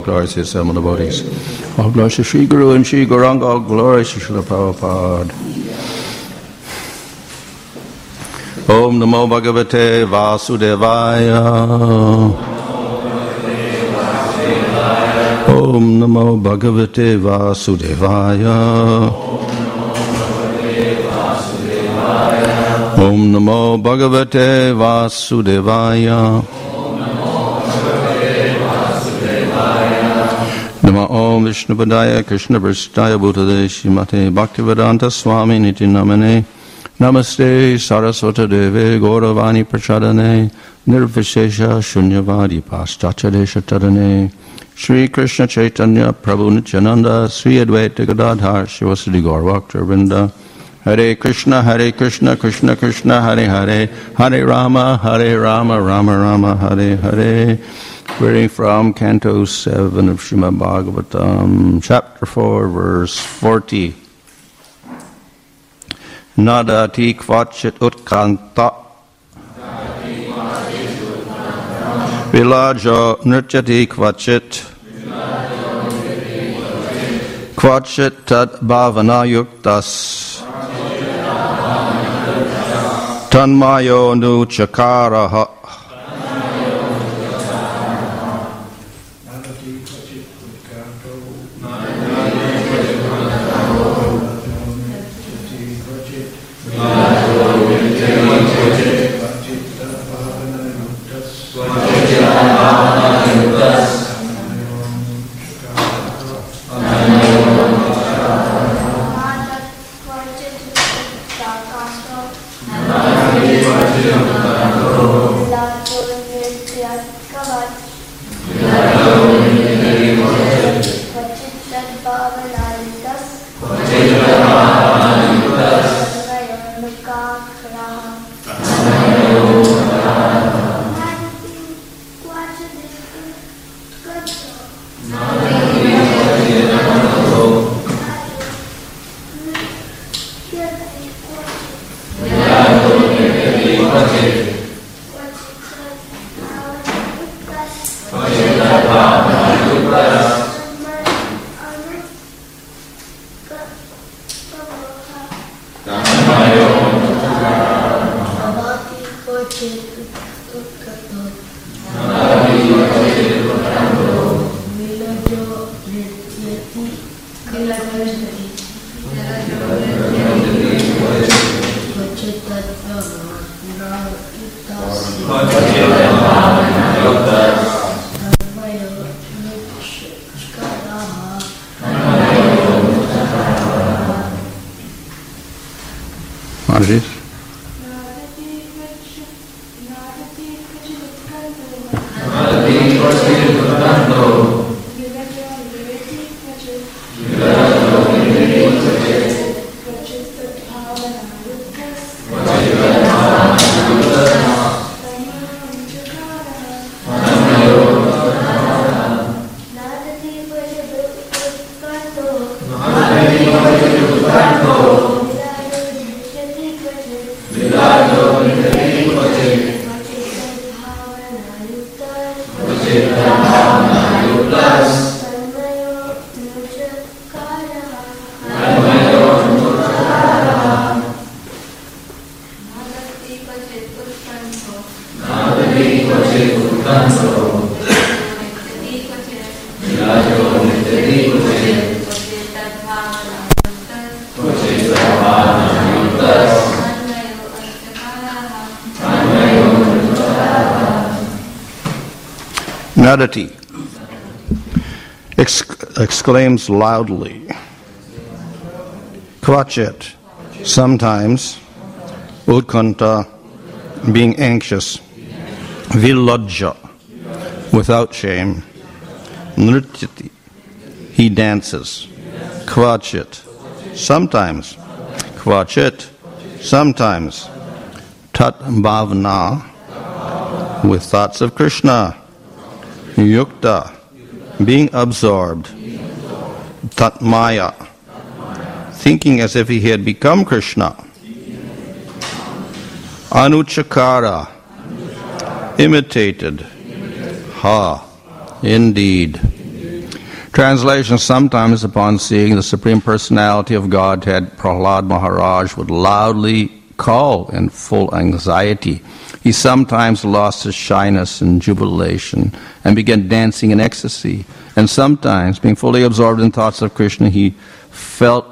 glories to the devotees. All glories to Sri Guru and Sri Gauranga. All glories to Srila Prabhupada. Om Namo Bhagavate Vasudevaya. Om Namo Bhagavate Vasudevaya. Om Namo Bhagavate Vasudevaya. Nama Om Vishnupadaya Krishna Prasthaya Bhutade Shrimate Bhaktivedanta Swami Niti Namane Namaste Saraswata Deve Gauravani Prachadane Nirvishesha Shunyavadi Paschachadesha Tadane Shri Krishna Chaitanya Prabhu Nityananda Sri Advaita Gadadhar Shivasadi Gaurvakta Vrinda Hare Krishna Krishna Krishna Hare Hare Hare Rama Rama Rama Hare Hare. Reading from Canto 7 of Srimad Bhagavatam, Chapter 4, Verse 40. Nadati kvachit utkanta Vilajo nirchati kvachit Kvachit tad bhavana yuktas Tanmayo nu chakaraha Nadati exclaims loudly, Kvachit, sometimes, Utkanta, being anxious, Vilajja, without shame, Nrityati, he dances, Kvachit, sometimes, Kvachit, sometimes, Tat Bhavana, with thoughts of Krishna, Yukta, being absorbed, Tatmaya, thinking as if he had become Krishna, Anuchakara, imitated, ha, indeed, Translation: sometimes upon seeing the Supreme Personality of Godhead, Prahlad Maharaj would loudly call in full anxiety. He sometimes lost his shyness in jubilation and began dancing in ecstasy. And sometimes, being fully absorbed in thoughts of Krishna, he felt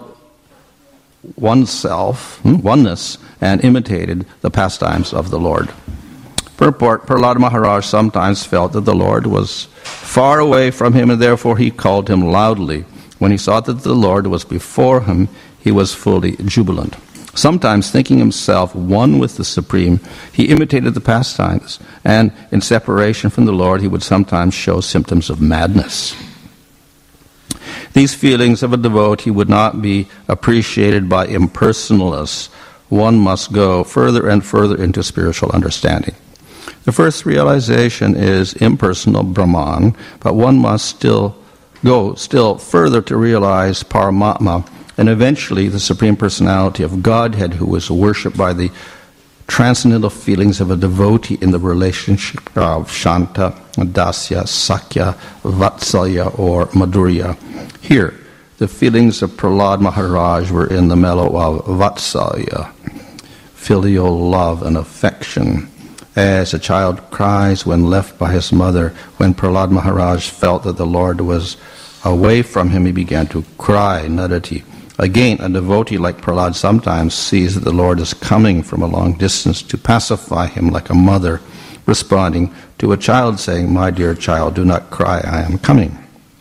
oneness, and imitated the pastimes of the Lord. Purport: Prahlad Maharaj sometimes felt that the Lord was far away from him, and therefore he called him loudly. When he saw that the Lord was before him, he was fully jubilant. Sometimes, thinking himself one with the Supreme, he imitated the pastimes, and in separation from the Lord, he would sometimes show symptoms of madness. These feelings of a devotee would not be appreciated by impersonalists. One must go further and further into spiritual understanding. The first realization is impersonal Brahman, but one must still go further to realize Paramatma, and eventually the Supreme Personality of Godhead, who is worshipped by the transcendental feelings of a devotee in the relationship of Shanta, Dasya, Sakya, Vatsalya, or Madhurya. Here, the feelings of Prahlad Maharaj were in the mellow of Vatsalya, filial love and affection. As a child cries when left by his mother, when Prahlad Maharaj felt that the Lord was away from him, he began to cry, Nadati. Again, a devotee like Prahlad sometimes sees that the Lord is coming from a long distance to pacify him, like a mother responding to a child saying, "My dear child, do not cry, I am coming."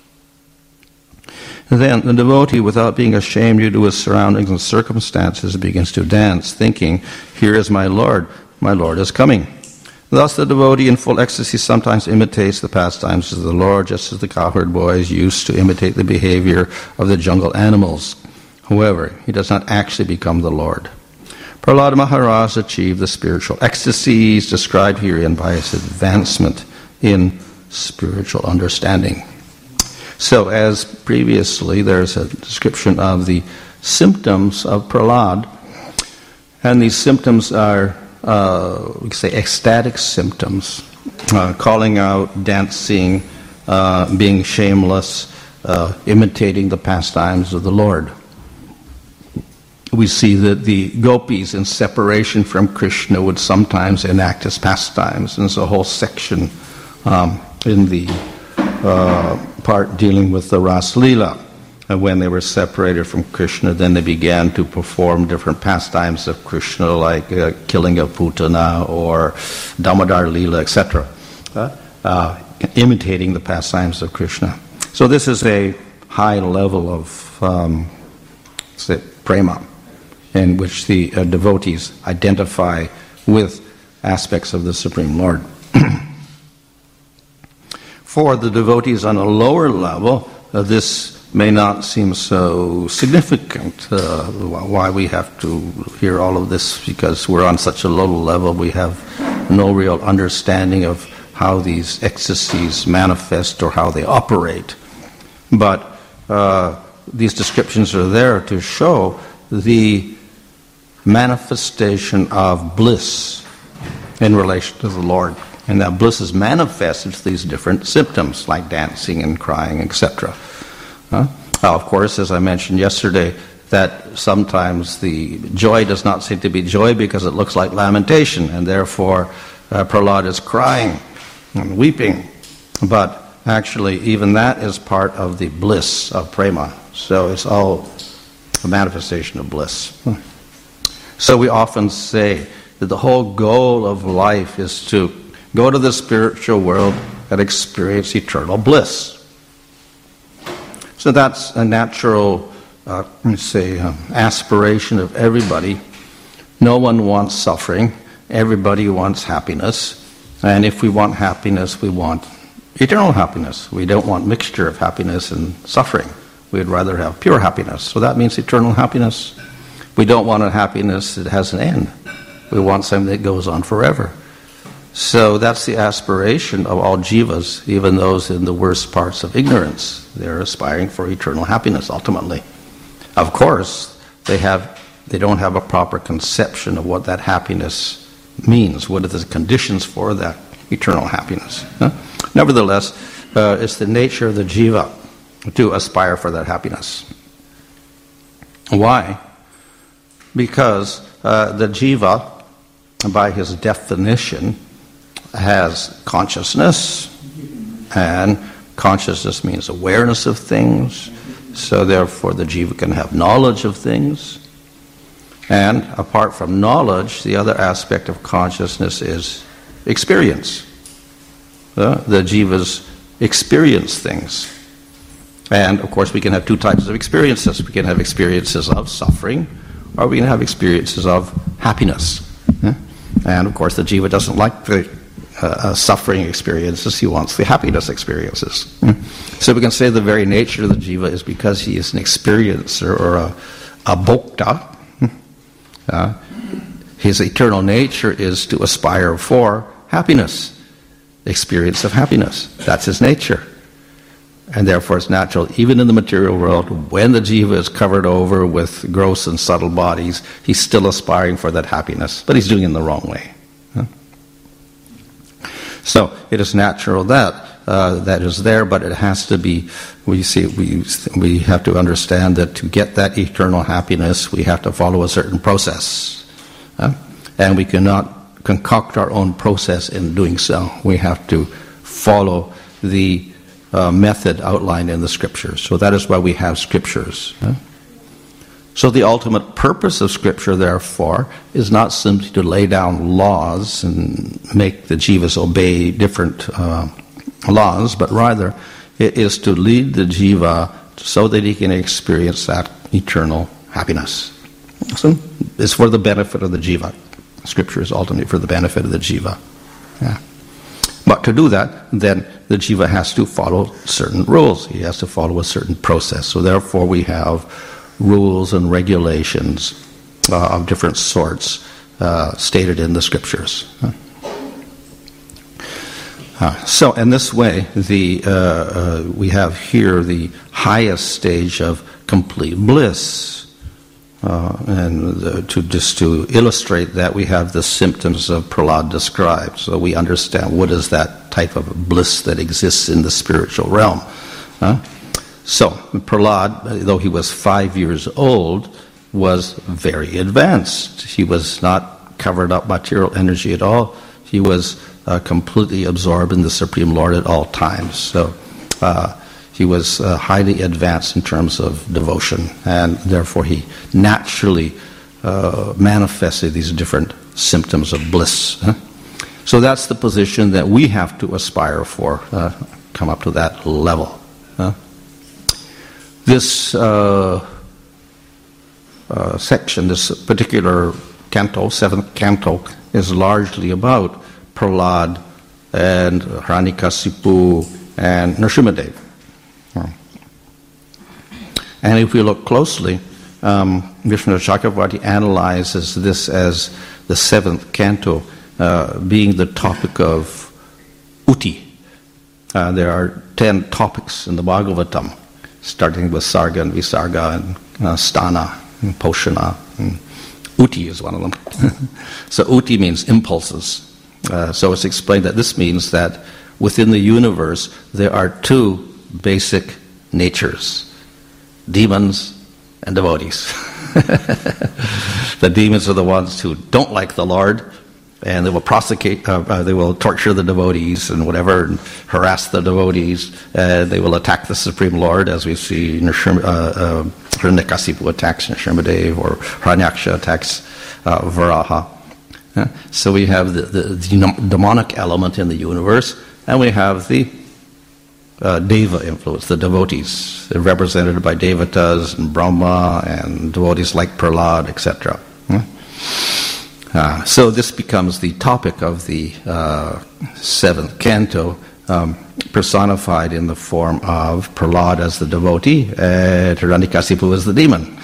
Then the devotee, without being ashamed due to his surroundings and circumstances, begins to dance, thinking, "Here is my Lord is coming." Thus the devotee in full ecstasy sometimes imitates the pastimes of the Lord, just as the cowherd boys used to imitate the behavior of the jungle animals. However, he does not actually become the Lord. Prahlad Maharaj achieved the spiritual ecstasies described herein by his advancement in spiritual understanding. So, as previously, there's a description of the symptoms of Prahlad, and these symptoms are, we could say, ecstatic symptoms, calling out, dancing, being shameless, imitating the pastimes of the Lord. We see that the gopis in separation from Krishna would sometimes enact his pastimes. And there's a whole section in the part dealing with the Ras Leela. And when they were separated from Krishna, then they began to perform different pastimes of Krishna, like killing of Putana or Damodar Leela, etc., imitating the pastimes of Krishna. So this is a high level of prema, in which the devotees identify with aspects of the Supreme Lord. For the devotees on a lower level, this may not seem so significant. Why we have to hear all of this, because we're on such a low level, we have no real understanding of how these ecstasies manifest or how they operate. But these descriptions are there to show the manifestation of bliss in relation to the Lord. And that bliss is manifested through these different symptoms, like dancing and crying, etc. Of course, as I mentioned yesterday, that sometimes the joy does not seem to be joy because it looks like lamentation, and therefore Prahlad is crying and weeping. But actually, even that is part of the bliss of prema. So it's all a manifestation of bliss. So we often say that the whole goal of life is to go to the spiritual world and experience eternal bliss. So that's a natural, aspiration of everybody. No one wants suffering. Everybody wants happiness. And if we want happiness, we want eternal happiness. We don't want mixture of happiness and suffering. We'd rather have pure happiness. So that means eternal happiness. We don't want a happiness that has an end. We want something that goes on forever. So that's the aspiration of all jivas, even those in the worst parts of ignorance. They're aspiring for eternal happiness, ultimately. Of course, they don't have a proper conception of what that happiness means. What are the conditions for that eternal happiness? Nevertheless, it's the nature of the jiva to aspire for that happiness. Why? Because the jiva, by his definition, has consciousness, and consciousness means awareness of things, so therefore the jiva can have knowledge of things. And apart from knowledge, the other aspect of consciousness is experience. The jivas experience things. And of course we can have two types of experiences. We can have experiences of suffering, or we can have experiences of happiness. And of course the jiva doesn't like the suffering experiences, he wants the happiness experiences. So we can say the very nature of the jiva is because he is an experiencer or a bhokta. His eternal nature is to aspire for happiness, the experience of happiness. That's his nature. And therefore it's natural, even in the material world, when the jiva is covered over with gross and subtle bodies, he's still aspiring for that happiness, but he's doing it in the wrong way. So it is natural that that is there, but it has to be, we have to understand that to get that eternal happiness, we have to follow a certain process. And we cannot concoct our own process in doing so. We have to follow the method outlined in the scriptures. So that is why we have scriptures. So the ultimate purpose of scripture, therefore, is not simply to lay down laws and make the jivas obey different laws, but rather it is to lead the jiva so that he can experience that eternal happiness. So it's for the benefit of the jiva. Scripture is ultimately for the benefit of the jiva. But to do that, then the jiva has to follow certain rules. He has to follow a certain process. So therefore we have rules and regulations of different sorts stated in the scriptures. So in this way, we have here the highest stage of complete bliss. And to illustrate that, we have the symptoms of Prahlad described, so we understand what is that type of bliss that exists in the spiritual realm. So Prahlad, though he was 5 years old, was very advanced. He was not covered up material energy at all. He was completely absorbed in the Supreme Lord at all times. So he was highly advanced in terms of devotion, and therefore he naturally manifested these different symptoms of bliss. So that's the position that we have to aspire for, come up to that level. This section, this particular canto, 7th canto, is largely about Prahlad and Hiranyakasipu and Nrsimhadev. And if we look closely, Vishnu Chakravarti analyzes this as the 7th canto being the topic of Uti. There are 10 topics in the Bhagavatam, starting with Sarga and Visarga and Sthana and Poshana. And Uti is one of them. So Uti means impulses. So it's explained that this means that within the universe there are two basic natures: demons and devotees. The demons are the ones who don't like the Lord, and they will they will torture the devotees and whatever, and harass the devotees. They will attack the Supreme Lord, as we see Hiranyakasipu attacks Nrsimhadev, or Hiranyaksha attacks Varaha. So we have the demonic element in the universe, and we have the Deva influence, the devotees. They're represented by Devatas and Brahma and devotees like Prahlad, etc. So this becomes the topic of the 7th canto, personified in the form of Prahlad as the devotee and Hiranyakasipu as the demon.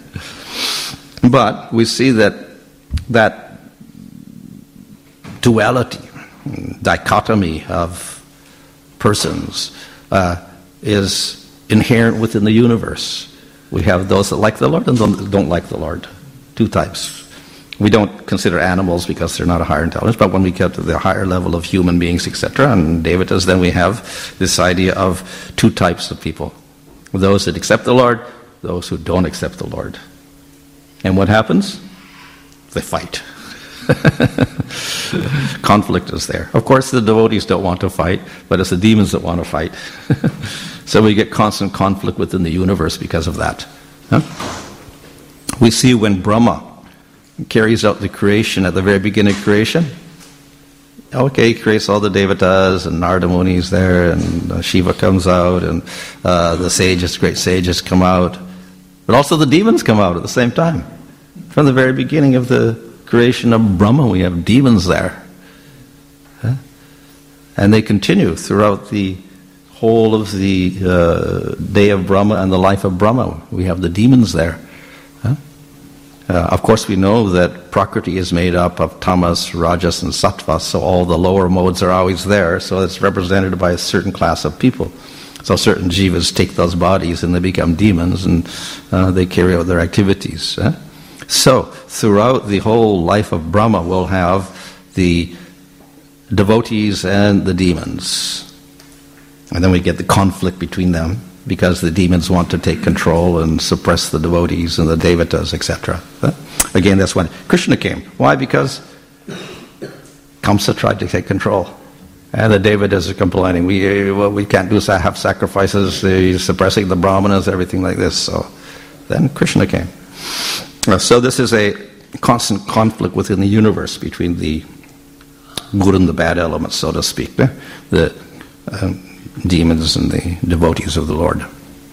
But we see that duality, dichotomy of persons is inherent within the universe. We have those that like the Lord and those that don't like the Lord. Two types. We don't consider animals because they're not a higher intelligence, but when we get to the higher level of human beings, etc., and devatas, then we have this idea of two types of people. Those that accept the Lord, those who don't accept the Lord. And what happens? They fight. Conflict is there. Of course, the devotees don't want to fight, but it's the demons that want to fight. So we get constant conflict within the universe because of that. Huh? We see when Brahma carries out the creation at the very beginning of creation. Okay, he creates all the devatas, and Narada Muni's there, and Shiva comes out, and the sages, great sages, come out. But also the demons come out at the same time. From the very beginning of the creation of Brahma, we have demons there. Huh? And they continue throughout the whole of the day of Brahma and the life of Brahma. We have the demons there. Huh? Of course, we know that Prakriti is made up of tamas, rajas, and sattva, so all the lower modes are always there, so it's represented by a certain class of people. So certain jivas take those bodies and they become demons, and they carry out their activities. So, throughout the whole life of Brahma, we'll have the devotees and the demons. And then we get the conflict between them, because the demons want to take control and suppress the devotees and the devatas, etc. Again, that's when Krishna came. Why? Because Kamsa tried to take control. And the devatas are complaining, we can't have sacrifices, suppressing the brahmanas, everything like this. So then Krishna came. So this is a constant conflict within the universe between the good and the bad elements, so to speak, the demons and the devotees of the Lord.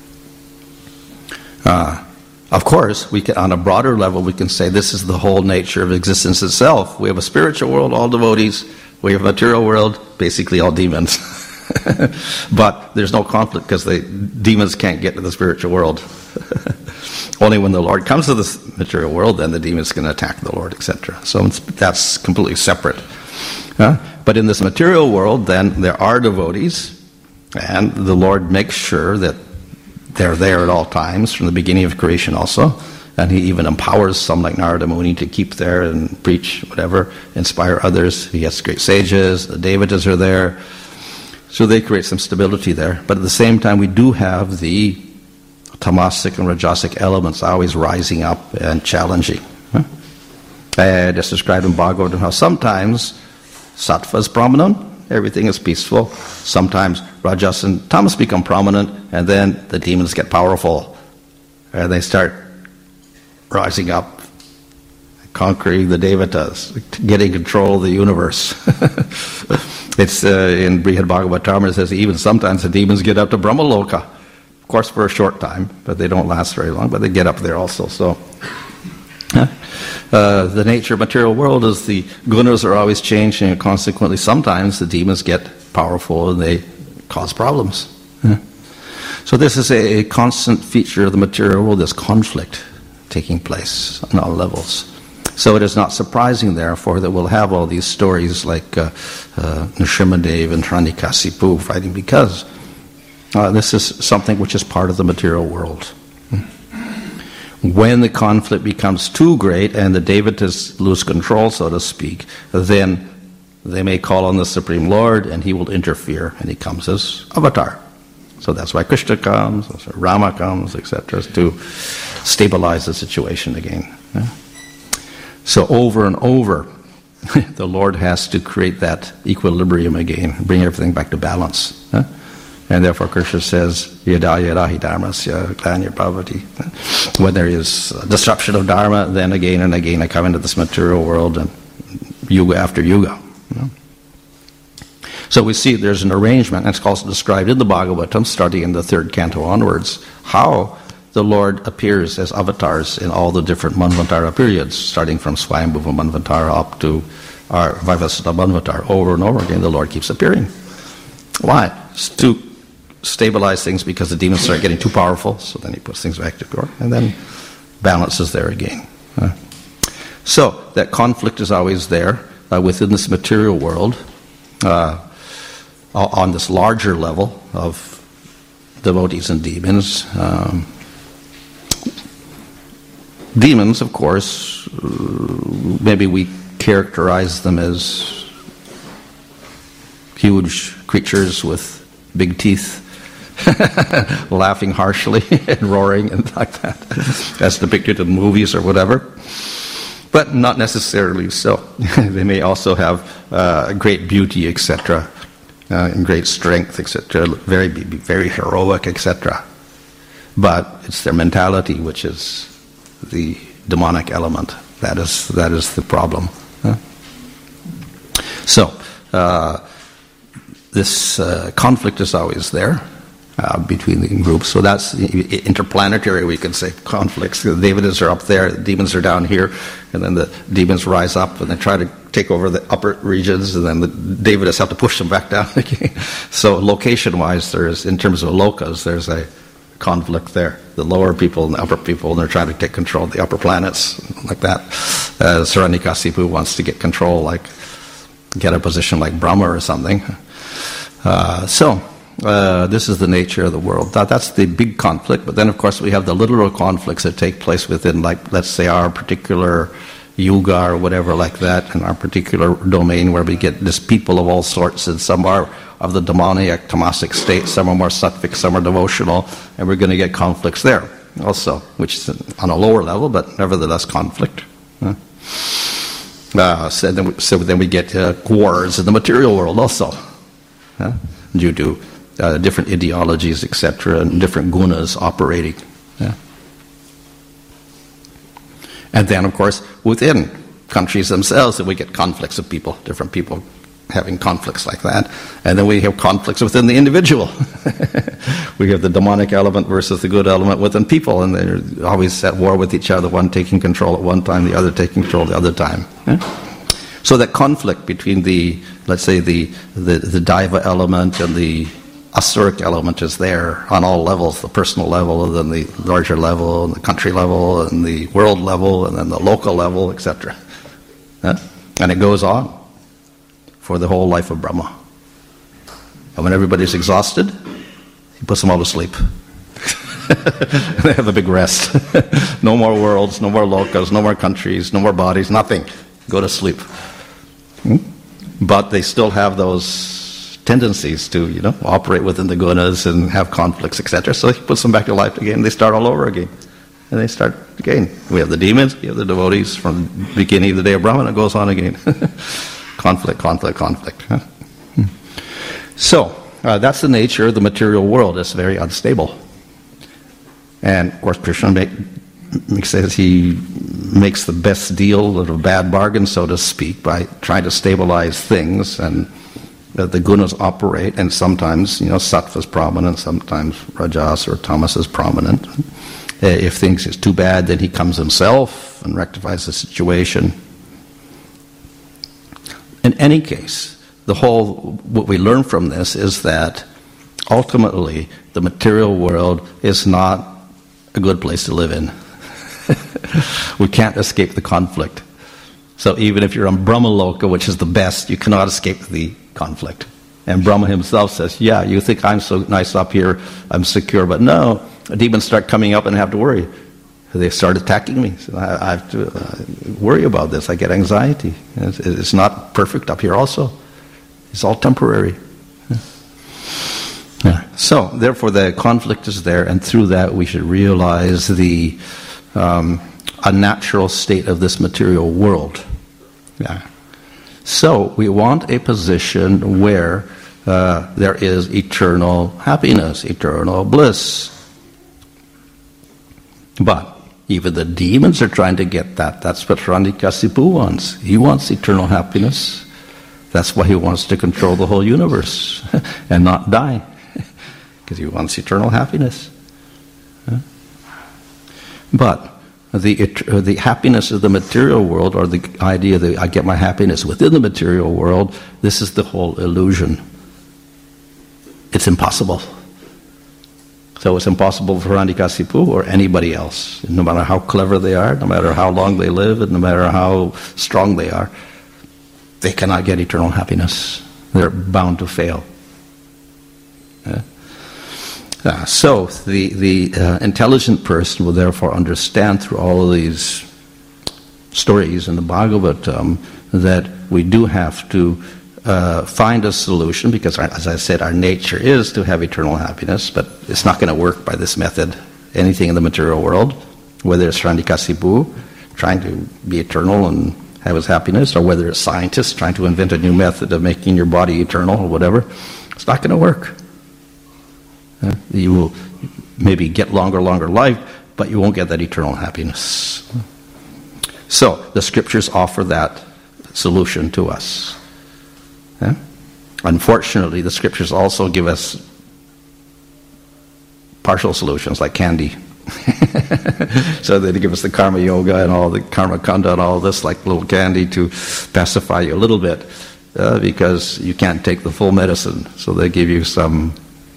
Of course, we can, on a broader level, we can say this is the whole nature of existence itself. We have a spiritual world, all devotees. We have a material world, basically all demons. But there's no conflict because the demons can't get to the spiritual world. Only when the Lord comes to this material world, then the demons can attack the Lord, etc. So that's completely separate. But in this material world, then, there are devotees, and the Lord makes sure that they're there at all times, from the beginning of creation also. And he even empowers some like Narada Muni to keep there and preach, whatever, inspire others. He has great sages, the devatas are there. So they create some stability there. But at the same time, we do have the tamasic and rajasic elements always rising up and challenging. And it's described in Bhagavatam how sometimes sattva is prominent, everything is peaceful. Sometimes rajas and tamas become prominent, and then the demons get powerful. And they start rising up, conquering the devatas, getting control of the universe. It's in Brihad Bhagavatam, it says even sometimes the demons get up to Brahmaloka. Of course, for a short time, but they don't last very long, but they get up there also. So, the nature of material world is the gunas are always changing, and consequently sometimes the demons get powerful and they cause problems. So this is a constant feature of the material world, this conflict taking place on all levels. So it is not surprising, therefore, that we'll have all these stories like Nrsimhadev and Hiranyakasipu fighting, because this is something which is part of the material world. When the conflict becomes too great and the devatas lose control, so to speak, then they may call on the Supreme Lord and he will interfere, and he comes as avatar. So that's why Krishna comes, that's why Rama comes, etc., to stabilize the situation again. So over and over, the Lord has to create that equilibrium again, bring everything back to balance. And therefore Krishna says, Yada yada hi dharmasya klanya bhavati. When there is disruption of dharma, then again and again I come into this material world, and yuga after yuga. So we see there's an arrangement, and it's also described in the Bhagavatam, starting in the 3rd canto onwards, how the Lord appears as avatars in all the different Manvantara periods, starting from Swayambhuva Manvantara up to our Vaivasata Manvantara. Over and over again, the Lord keeps appearing. Why? It's to stabilize things, because the demons start getting too powerful, so then he puts things back to order, and then balance is there again. So that conflict is always there within this material world, on this larger level of devotees and demons. Demons, of course, maybe we characterize them as huge creatures with big teeth laughing harshly and roaring and like that, as depicted in movies or whatever. But not necessarily so. They may also have great beauty, etc., and great strength, etc., be very heroic, etc. But it's their mentality which is the demonic element. That is the problem. So, this conflict is always there between the groups. So that's interplanetary, we could say, conflicts. The Devatas are up there, the demons are down here, and then the demons rise up and they try to take over the upper regions, and then the Devatas have to push them back down again. So location-wise, in terms of lokas, there's a conflict there. The lower people and the upper people, and they're trying to take control of the upper planets, like that. Hiranyakasipu wants to get control, get a position like Brahma or something. This is the nature of the world. That's the big conflict. But then, of course, we have the literal conflicts that take place within, let's say, our particular yuga or whatever like that, in our particular domain, where we get this people of all sorts, and some are of the demoniac, tamasic state, some are more sattvic, some are devotional, and we're going to get conflicts there also, which is on a lower level, but nevertheless conflict. So then we get wars in the material world also, due to different ideologies, etc., and different gunas operating. And then, of course, within countries themselves, we get conflicts of people, different people having conflicts like that. And then we have conflicts within the individual. We have the demonic element versus the good element within people, and they're always at war with each other, one taking control at one time, the other taking control the other time. So that conflict between let's say the Daiva element and the Asuric element is there on all levels, the personal level, and then the larger level, and the country level, and the world level, and then the local level, etc. And it goes on for the whole life of Brahma. And when everybody's exhausted, he puts them all to sleep. They have a big rest. No more worlds, no more lokas, no more countries, no more bodies, nothing. Go to sleep. But they still have those tendencies to, operate within the gunas and have conflicts, etc. So he puts them back to life again. They start all over again. And they start again. We have the demons, we have the devotees from the beginning of the day of Brahma, and it goes on again. Conflict. So, that's the nature of the material world. It's very unstable. And, of course, Krishna says he makes the best deal of a bad bargain, so to speak, by trying to stabilize things, and the gunas operate, and sometimes, sattva is prominent, sometimes rajas or tamas is prominent. If things is too bad, then he comes himself and rectifies the situation. In any case, what we learn from this is that ultimately the material world is not a good place to live in. We can't escape the conflict. So even if you're on Brahmaloka, which is the best, you cannot escape the conflict. And Brahma himself says, yeah, you think I'm so nice up here, I'm secure, but no, demons start coming up and I have to worry. They start attacking me. So I have to worry about this. I get anxiety. It's not perfect up here also. It's all temporary. So, therefore, the conflict is there, and through that we should realize the unnatural state of this material world. So, we want a position where there is eternal happiness, eternal bliss. But even the demons are trying to get that. That's what Hiranyakasipu wants. He wants eternal happiness. That's why he wants to control the whole universe and not die. Because he wants eternal happiness. But the happiness of the material world, or the idea that I get my happiness within the material world, this is the whole illusion. It's impossible. So it's impossible for Hiranyakasipu or anybody else, no matter how clever they are, no matter how long they live, and no matter how strong they are. They cannot get eternal happiness. They're bound to fail. So the intelligent person will therefore understand through all of these stories in the Bhagavatam that we do have to find a solution, because, as I said, our nature is to have eternal happiness, but it's not going to work by this method. Anything in the material world, whether it's Hiranyakasipu trying to be eternal and have his happiness, or whether it's scientists trying to invent a new method of making your body eternal or whatever, it's not going to work. You will maybe get longer life, but you won't get that eternal happiness. So the scriptures offer that solution to us. Unfortunately, the scriptures also give us partial solutions, like candy. So they give us the karma yoga and all the karma kanda and all this, like little candy to pacify you a little bit, because you can't take the full medicine. So they give you some,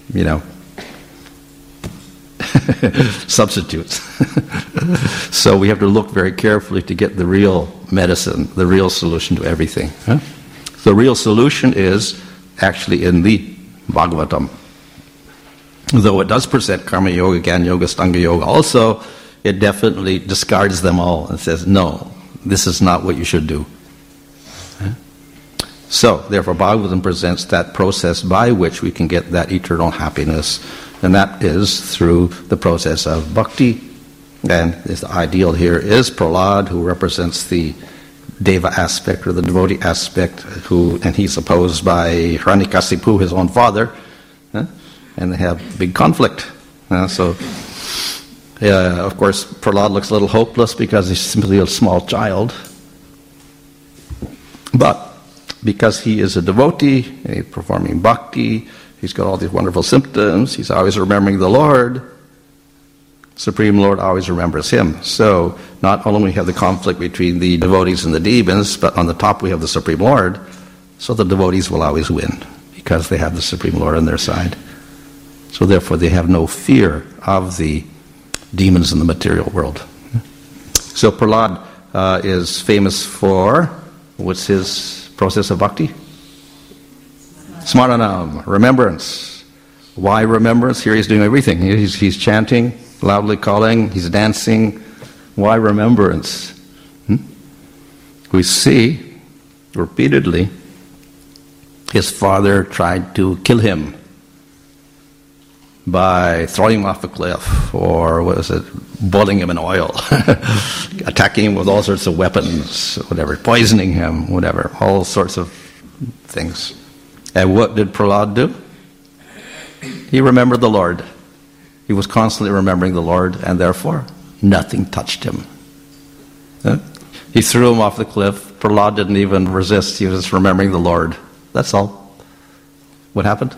substitutes. So we have to look very carefully to get the real medicine, the real solution to everything. The real solution is actually in the Bhagavatam. Though it does present karma yoga, jnana yoga, stanga yoga also, it definitely discards them all and says, no, this is not what you should do. So, therefore, Bhagavatam presents that process by which we can get that eternal happiness, and that is through the process of bhakti. And the ideal here is Prahlad, who represents the Deva aspect, or the devotee aspect, and he's opposed by Hiranyakasipu, his own father, and they have big conflict. Of course, Prahlad looks a little hopeless because he's simply a small child. But because he is a devotee, and he's performing bhakti, he's got all these wonderful symptoms, he's always remembering the Lord, Supreme Lord always remembers him. So not only have the conflict between the devotees and the demons, but on the top we have the Supreme Lord, so the devotees will always win, because they have the Supreme Lord on their side. So therefore they have no fear of the demons in the material world. So Prahlad is famous for, what's his process of bhakti? Smaranam, remembrance. Why remembrance? Here he's doing everything. He's chanting, loudly calling, he's dancing. Why remembrance? We see repeatedly his father tried to kill him by throwing him off a cliff, or boiling him in oil, attacking him with all sorts of weapons, whatever, poisoning him, whatever, all sorts of things. And what did Prahlad do? He remembered the Lord. He was constantly remembering the Lord, and therefore nothing touched him. He threw him off the cliff. Prahlad didn't even resist. He was just remembering the Lord. That's all. What happened?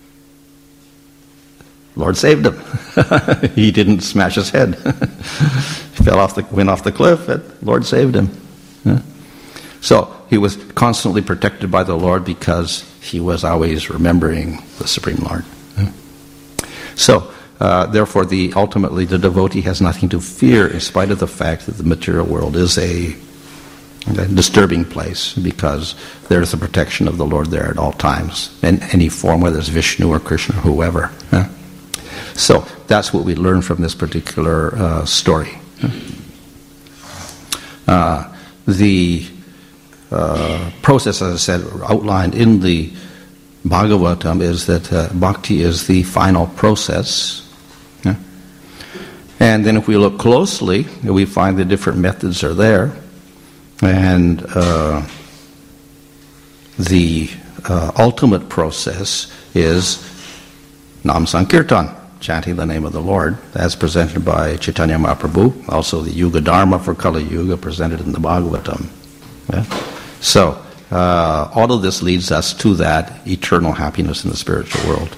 Lord saved him. He didn't smash his head. He went off the cliff, and Lord saved him. So he was constantly protected by the Lord because he was always remembering the Supreme Lord. So, therefore, ultimately the devotee has nothing to fear, in spite of the fact that the material world is a disturbing place, because there's the protection of the Lord there at all times, in any form, whether it's Vishnu or Krishna or whoever. So that's what we learn from this particular story. The process, as I said, outlined in the Bhagavatam is that bhakti is the final process. And then if we look closely, we find the different methods are there. And the ultimate process is Nam Sankirtan, chanting the name of the Lord, as presented by Chaitanya Mahaprabhu, also the Yuga Dharma for Kali Yuga presented in the Bhagavatam. So, all of this leads us to that eternal happiness in the spiritual world.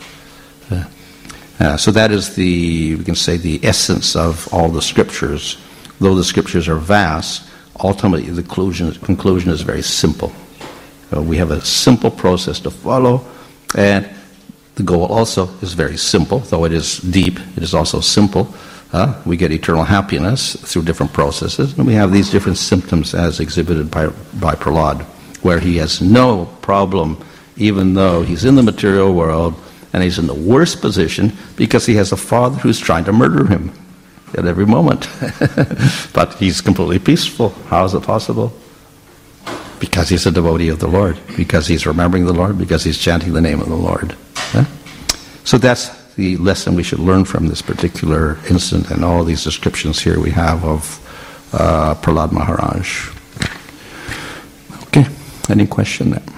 So that is we can say, the essence of all the scriptures. Though the scriptures are vast, ultimately the conclusion is very simple. We have a simple process to follow, and the goal also is very simple. Though it is deep, it is also simple. We get eternal happiness through different processes, and we have these different symptoms as exhibited by Prahlad, where he has no problem, even though he's in the material world, and he's in the worst position because he has a father who's trying to murder him at every moment. But he's completely peaceful. How is it possible? Because he's a devotee of the Lord, because he's remembering the Lord, because he's chanting the name of the Lord. So that's the lesson we should learn from this particular incident and all these descriptions here we have of Prahlad Maharaj. Okay, any question there?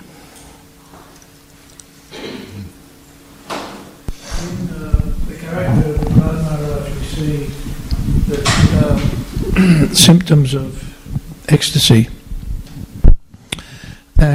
In the character of Prahlad Maharaj, we see that symptoms of ecstasy. And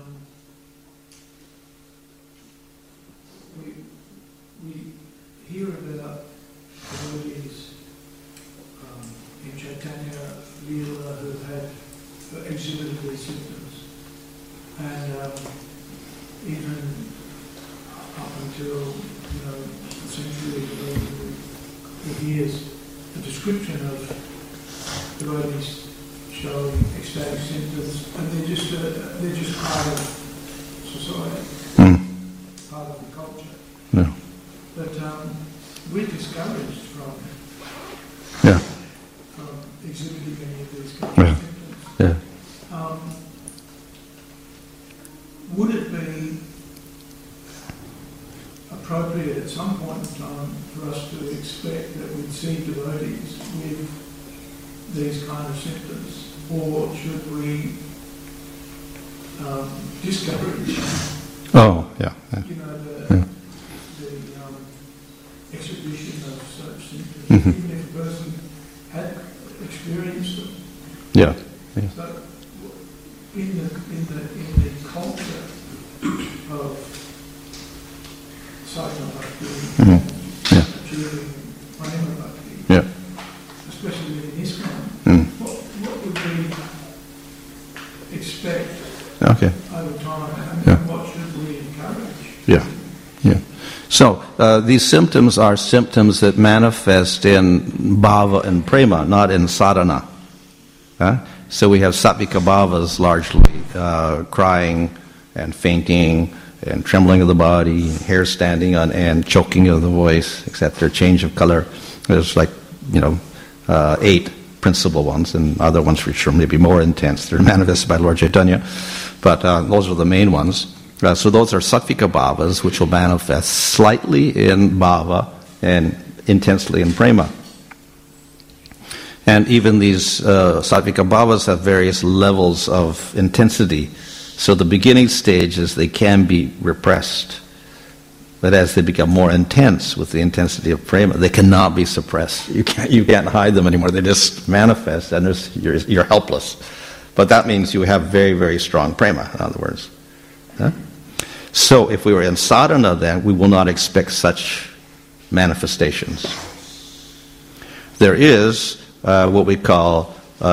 we hear about devotees in Chaitanya Leela who had exhibited these symptoms, and even up until a century of years, the description of devotees showing ecstatic symptoms, and they're just part of society, part of the culture. No. But we're discouraged from exhibiting any of these kinds of symptoms. Yeah. Would it be appropriate at some point in time for us to expect that we'd see devotees with these kind of symptoms, or should we discourage the exhibition of such symptoms, even if a person had experienced them? Yeah. So in the culture of sadhana bhakti, achieving prema bhakti, especially in ISKCON, what would we expect over time, and what should we encourage? So these symptoms are symptoms that manifest in bhava and prema, not in sadhana. So we have sattvika bhavas largely, crying and fainting and trembling of the body, hair standing on end, choking of the voice, etc., change of color. There's 8 principal ones, and other ones which are maybe more intense. They're manifested by Lord Chaitanya, but those are the main ones. So those are sattvika bhavas, which will manifest slightly in bhava and intensely in prema. And even these sattvika bhavas have various levels of intensity. So the beginning stages, they can be repressed. But as they become more intense with the intensity of prema, they cannot be suppressed. You can't hide them anymore. They just manifest, and you're helpless. But that means you have very, very strong prema, in other words. So if we were in sadhana, then we will not expect such manifestations. There is what we call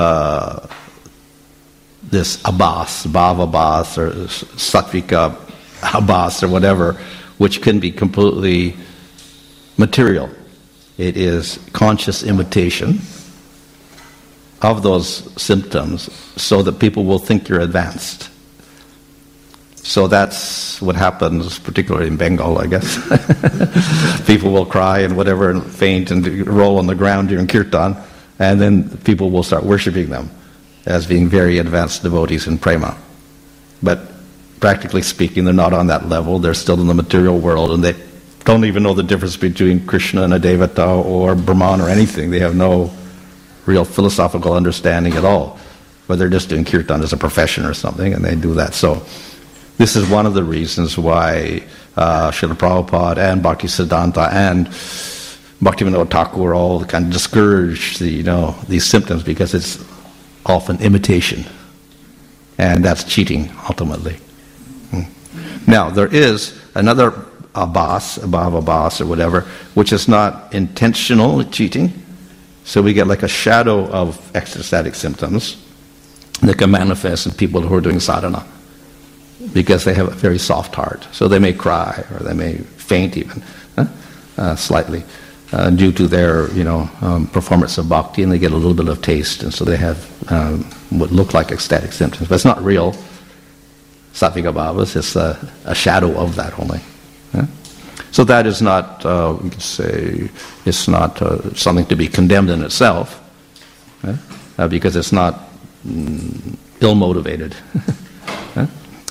this abhas, bhava abhas, or sattvika abhas, or whatever, which can be completely material. It is conscious imitation of those symptoms so that people will think you're advanced. So that's what happens, particularly in Bengal, I guess. People will cry and whatever, and faint and roll on the ground during kirtan, and then people will start worshipping them as being very advanced devotees in prema. But practically speaking, they're not on that level. They're still in the material world, and they don't even know the difference between Krishna and a devata or Brahman or anything. They have no real philosophical understanding at all. But they're just doing kirtan as a profession or something, and they do that. So this is one of the reasons why Srila Prabhupada and Bhaktisiddhanta and Bhaktivinoda Thakur all kind of discourage these symptoms, because it's often imitation, and that's cheating ultimately. Now there is another abhas, bhava abhas or whatever, which is not intentional cheating. So we get like a shadow of ecstatic symptoms that can manifest in people who are doing sadhana, because they have a very soft heart. So they may cry, or they may faint even, slightly, due to their, performance of bhakti, and they get a little bit of taste, and so they have what look like ecstatic symptoms. But it's not real sattvika bhavas, it's a shadow of that only. So that is not, we could say, it's not something to be condemned in itself, because it's not ill-motivated.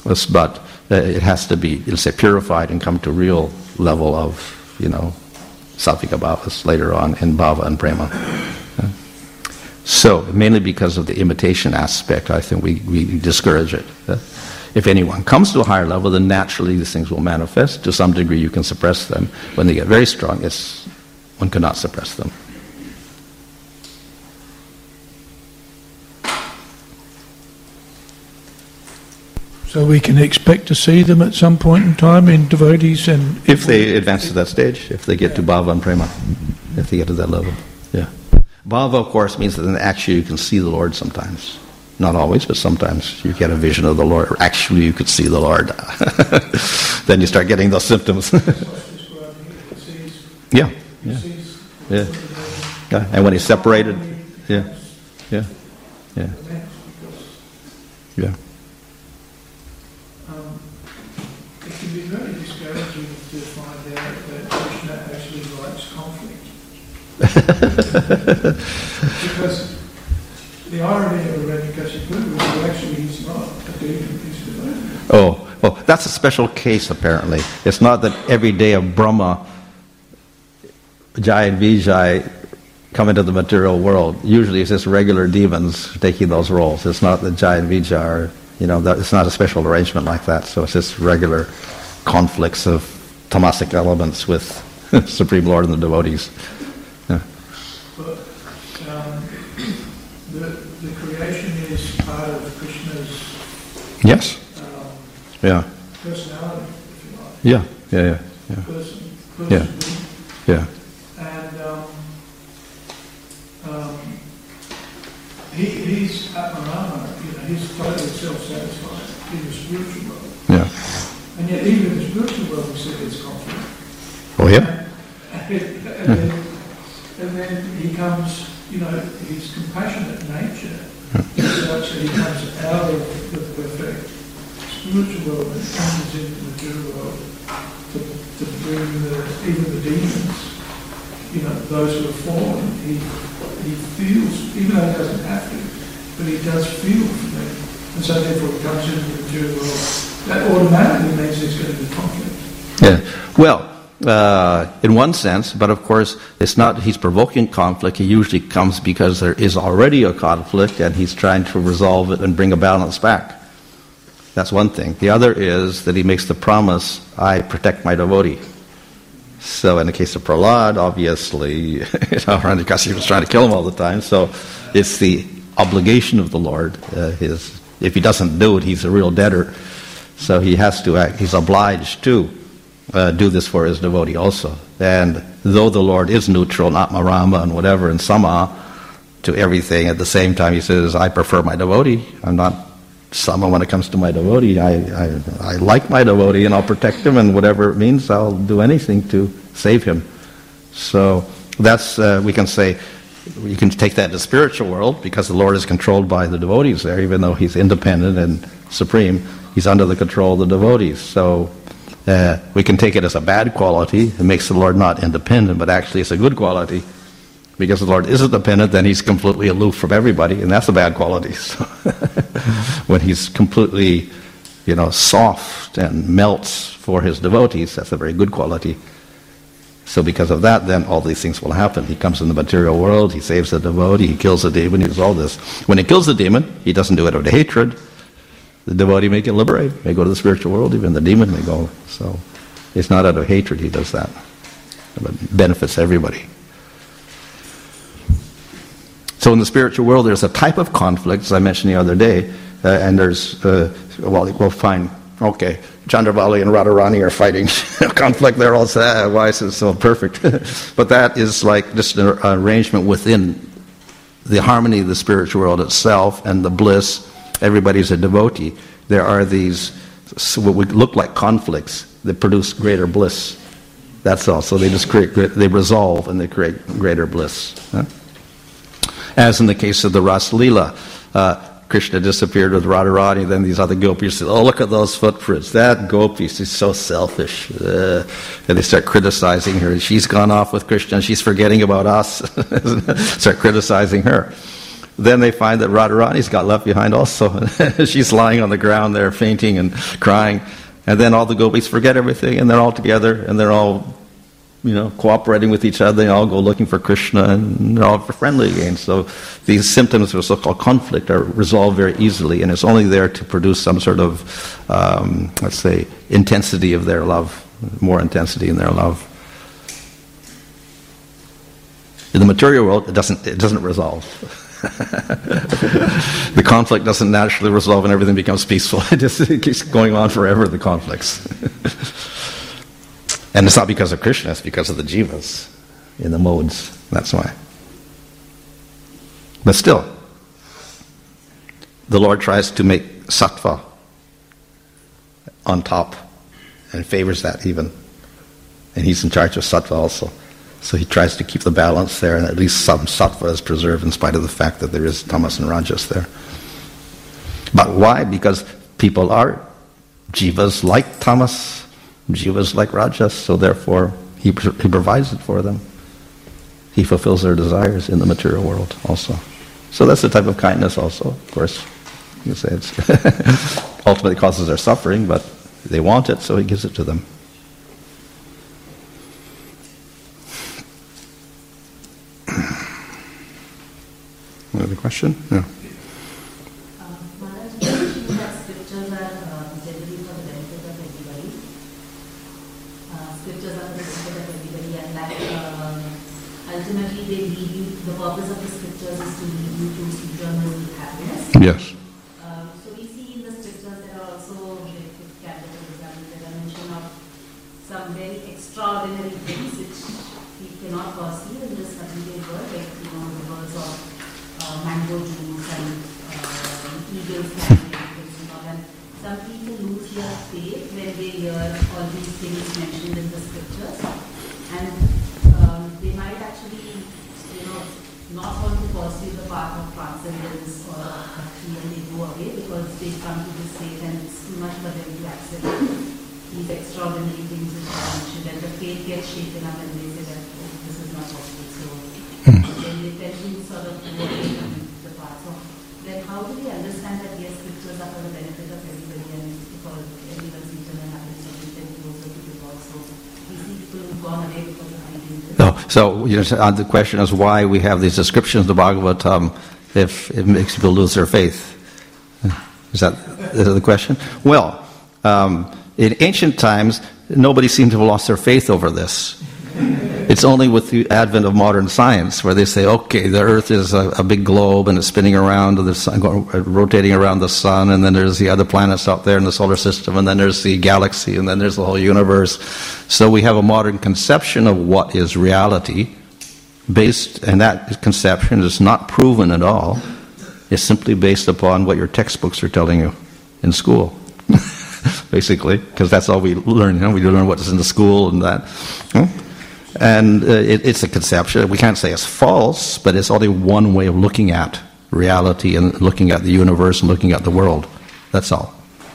but it has to be, let's say, purified and come to a real level of, sattvic bhavas later on in bhava and prema. So, mainly because of the imitation aspect, I think we discourage it. If anyone comes to a higher level, then naturally these things will manifest. To some degree you can suppress them. When they get very strong, one cannot suppress them. So we can expect to see them at some point in time in devotees, and if they advance to that stage, if they get to bhava and prema, if they get to that level, yeah. Bhava, of course, means that then actually you can see the Lord sometimes. Not always, but sometimes you get a vision of the Lord. Actually, you could see the Lord. Then you start getting those symptoms. Yeah. And when he's separated, yeah. It can be very discouraging to find out that Krishna actually likes conflict. Because the irony of Hiranyakashipu is actually he's not a demon, he's a devotee. Oh, that's a special case apparently. It's not that every day of Brahma, Jai and Vijay come into the material world. Usually it's just regular demons taking those roles. It's not that Jai and Vijay are, it's not a special arrangement like that. So it's just regular conflicts of tamasic elements with Supreme Lord and the devotees. Yeah. But the creation is part of Krishna's personality, if you like. Yeah. Person. And he's Atmarama, he's totally self-satisfied in the spiritual world. Yeah. And yet even in the spiritual world we see there's conflict. Oh yeah. And then he comes, his compassionate nature is such that he comes out of the perfect spiritual world and comes into the material world to bring even the demons, those who have fallen. He feels, even though he doesn't have to, but he does feel for them. And so therefore he comes into the material world. That automatically means there's going to be conflict. Yeah. Well, in one sense, but of course it's not he's provoking conflict. He usually comes because there is already a conflict and he's trying to resolve it and bring a balance back. That's one thing. The other is that he makes the promise, I protect my devotee. So in the case of Prahlad, obviously, Hiranyakashipu was trying to kill him all the time, so it's the obligation of the Lord. If he doesn't do it, he's a real debtor. So he has to act. He's obliged to do this for his devotee also. And though the Lord is neutral, not Marama and whatever, and Sama to everything, at the same time he says, I prefer my devotee. I'm not Sama when it comes to my devotee. I like my devotee and I'll protect him, and whatever it means, I'll do anything to save him. So that's, we can say, you can take that to the spiritual world, because the Lord is controlled by the devotees there, even though he's independent and supreme, he's under the control of the devotees. So we can take it as a bad quality. It makes the Lord not independent, but actually it's a good quality. Because the Lord isn't dependent, then he's completely aloof from everybody, and that's a bad quality. So when he's completely, soft and melts for his devotees, that's a very good quality. So because of that, then all these things will happen. He comes in the material world, he saves the devotee, he kills the demon, he does all this. When he kills the demon, he doesn't do it out of hatred. The devotee may get liberated, may go to the spiritual world, even the demon may go. So it's not out of hatred he does that. It benefits everybody. So in the spiritual world, there's a type of conflict, as I mentioned the other day, and there's, we'll find, Chandravali and Radharani are fighting conflict there also. Why is it so perfect? But that is like just an arrangement within the harmony of the spiritual world itself and the bliss. Everybody's a devotee. There are these, what would look like conflicts that produce greater bliss. That's all. So they just they resolve and they create greater bliss. Huh? As in the case of the Ras Leela, Krishna disappeared with Radharani, then these other gopis said, oh, look at those footprints. That gopi, she's so selfish. And they start criticizing her. She's gone off with Krishna and she's forgetting about us. Start criticizing her. then they find that Radharani's got left behind also. She's lying on the ground there, fainting and crying. And then all the gopis forget everything, and they're all together, and they're all, cooperating with each other. They all go looking for Krishna, and they're all friendly again. So these symptoms of so-called conflict are resolved very easily, and it's only there to produce some sort of, let's say, intensity of their love, more intensity in their love. In the material world, it doesn't resolve. The conflict doesn't naturally resolve and everything becomes peaceful. It keeps going on forever, the conflicts. And it's not because of Krishna, it's because of the jivas in the modes. That's why. But still, the Lord tries to make sattva on top and favors that even. And he's in charge of sattva also. So he tries to keep the balance there, and at least some sattva is preserved in spite of the fact that there is tamas and rajas there. But why? Because people are jivas like tamas, jivas like rajas, so therefore he provides it for them. He fulfills their desires in the material world also. So that's the type of kindness also, of course. You can say it's ultimately causes their suffering, but they want it, so he gives it to them. Another question? Yeah. Maharaj, you mentioned that scriptures are generally for the benefit of everybody. Scriptures are for the benefit of everybody, and that ultimately they lead you, the purpose of the scriptures is to lead you to eternal happiness. Yes. So we see in the scriptures there are also, like with Canada, for example, there are mention of some very extraordinary things which we cannot foresee in this everyday world, like the words of mango juice and eagles flying and all. And some people lose their faith when they hear all these things mentioned in the scriptures, and they might actually, not want to pursue the path of transcendence or bhakti, and they go away because they come to this state and it's too much for them to accept these extraordinary things which are mentioned, and the faith gets shaken up and they say that, oh, this is not possible. So then they tend to sort of go away from the path. So then how do we understand that yes, scriptures are for the benefit of everybody and for everyone's eternal happiness, and we tend closer to the God? So we see people who've gone away because of reading this. No. So the question is why we have these descriptions of the Bhagavatam if it makes people lose their faith. Is that the question? Well, in ancient times, nobody seemed to have lost their faith over this. It's only with the advent of modern science where they say, okay, the Earth is a big globe and it's spinning around, the sun, rotating around the sun, and then there's the other planets out there in the solar system, and then there's the galaxy, and then there's the whole universe. So we have a modern conception of what is reality, and that conception is not proven at all. It's simply based upon what your textbooks are telling you in school, basically, because that's all we learn. We learn what's in the school and that. And it's a conception. We can't say it's false, but it's only one way of looking at reality and looking at the universe and looking at the world. That's all.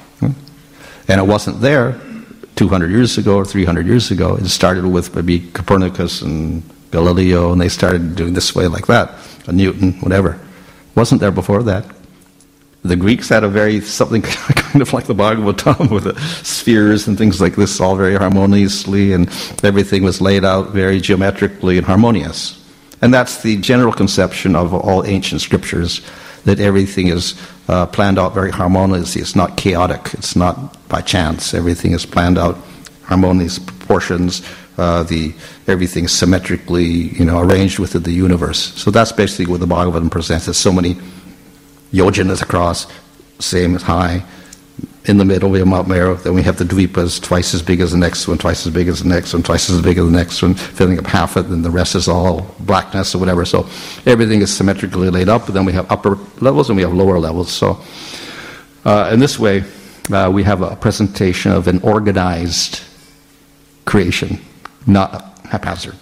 And it wasn't there 200 years ago or 300 years ago. It started with maybe Copernicus and Galileo, and they started doing this way like that. Newton, whatever. It wasn't there before that. The Greeks had something kind of like the Bhagavatam with the spheres and things like this, all very harmoniously, and everything was laid out very geometrically and harmonious. And that's the general conception of all ancient scriptures, that everything is planned out very harmoniously. It's not chaotic. It's not by chance. Everything is planned out, harmonious proportions. Everything is symmetrically, arranged within the universe. So that's basically what the Bhagavatam presents. There's so many yojanas across, same as high. In the middle we have Mount Meru, then we have the Dvipas, twice as big as the next one, twice as big as the next one, twice as big as the next one, filling up half it, and the rest is all blackness or whatever. So everything is symmetrically laid up, and then we have upper levels and we have lower levels. So in this way, we have a presentation of an organized creation, not haphazard.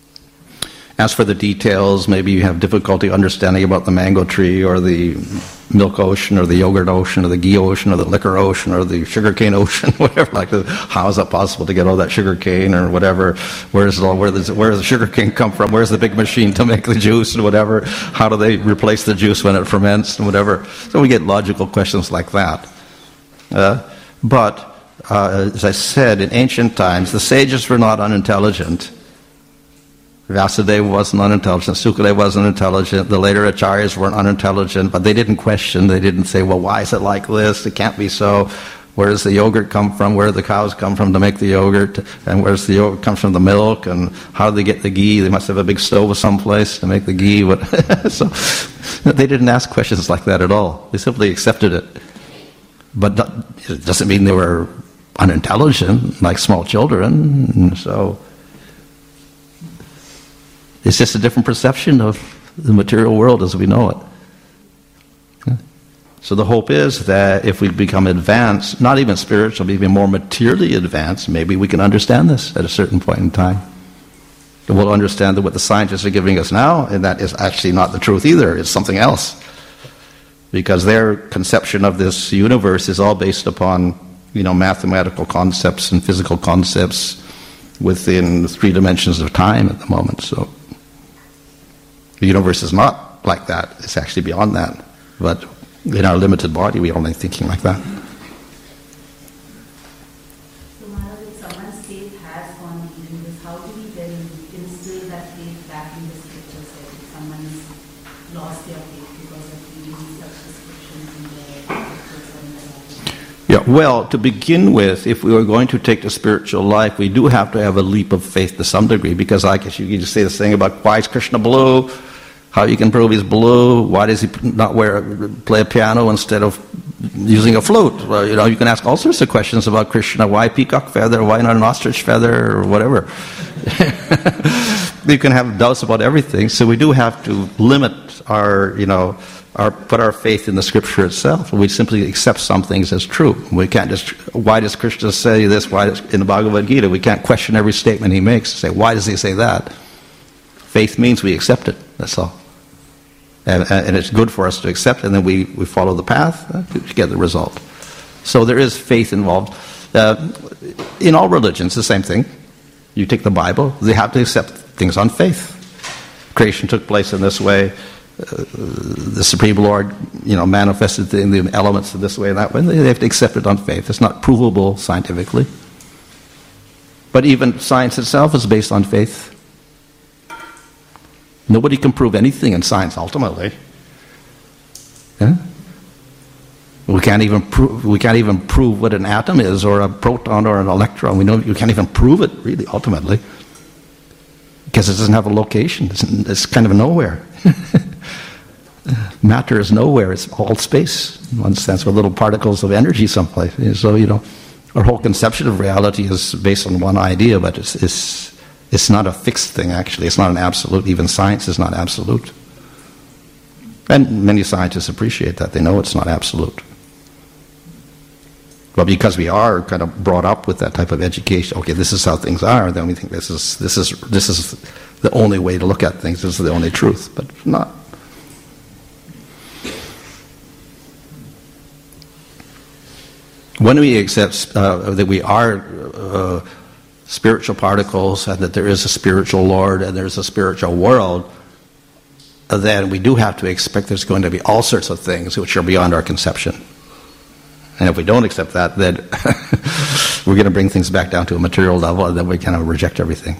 As for the details, maybe you have difficulty understanding about the mango tree or the milk ocean or the yogurt ocean or the ghee ocean or the liquor ocean or the sugarcane ocean, whatever. Like, how is it possible to get all that sugarcane or whatever? Where does the sugarcane come from? Where's the big machine to make the juice and whatever? How do they replace the juice when it ferments and whatever? So we get logical questions like that. But as I said, in ancient times, the sages were not unintelligent. Vyasadeva wasn't unintelligent, Sukadeva wasn't intelligent, the later acharyas weren't unintelligent, but they didn't question, they didn't say, well, why is it like this? It can't be so. Where does the yogurt come from? Where do the cows come from to make the yogurt? And where does the yogurt come from? The milk? And how do they get the ghee? They must have a big stove someplace to make the ghee. So they didn't ask questions like that at all. They simply accepted it. But it doesn't mean they were unintelligent, like small children. So it's just a different perception of the material world as we know it. So the hope is that if we become advanced, not even spiritual, but even more materially advanced, maybe we can understand this at a certain point in time. And we'll understand that what the scientists are giving us now, and that is actually not the truth either, it's something else. Because their conception of this universe is all based upon, mathematical concepts and physical concepts within the 3 dimensions of time at the moment. So the universe is not like that. It's actually beyond that. But in our limited body, we're only thinking like that. So, Maharaj, if someone's faith has gone in this, how do we then instill that faith back in the scriptures? If someone's lost their faith because of reading such descriptions in the scriptures or in the Bible? Yeah, well, to begin with, if we are going to take the spiritual life, we do have to have a leap of faith to some degree, because I guess you can just say this thing about why is Krishna blue, how you can prove he's blue, why does he not play a piano instead of using a flute? Well, you can ask all sorts of questions about Krishna, why peacock feather, why not an ostrich feather, or whatever. You can have doubts about everything, so we do have to limit put our faith in the scripture itself. We simply accept some things as true. We can't just, why does Krishna say this? Why in the Bhagavad Gita, we can't question every statement he makes and say, why does he say that? Faith means we accept it, that's all. And it's good for us to accept, and then we follow the path to get the result. So there is faith involved. In all religions, the same thing. You take the Bible, they have to accept things on faith. Creation took place in this way. The Supreme Lord, manifested the elements in this way and that way. They have to accept it on faith. It's not provable scientifically. But even science itself is based on faith. Nobody can prove anything in science ultimately. Yeah? We can't even prove what an atom is, or a proton, or an electron. You can't even prove it really ultimately, because it doesn't have a location. It's kind of nowhere. Matter is nowhere. It's all space. In one sense, we're little particles of energy someplace. So our whole conception of reality is based on one idea, but it's not a fixed thing, actually. It's not an absolute. Even science is not absolute. And many scientists appreciate that. They know it's not absolute. But because we are kind of brought up with that type of education, okay, this is how things are, then we think this is the only way to look at things. This is the only truth. But it's not. When we accept that we are spiritual particles, and that there is a spiritual Lord and there's a spiritual world, then we do have to expect there's going to be all sorts of things which are beyond our conception. And if we don't accept that, then we're going to bring things back down to a material level, and then we kind of reject everything.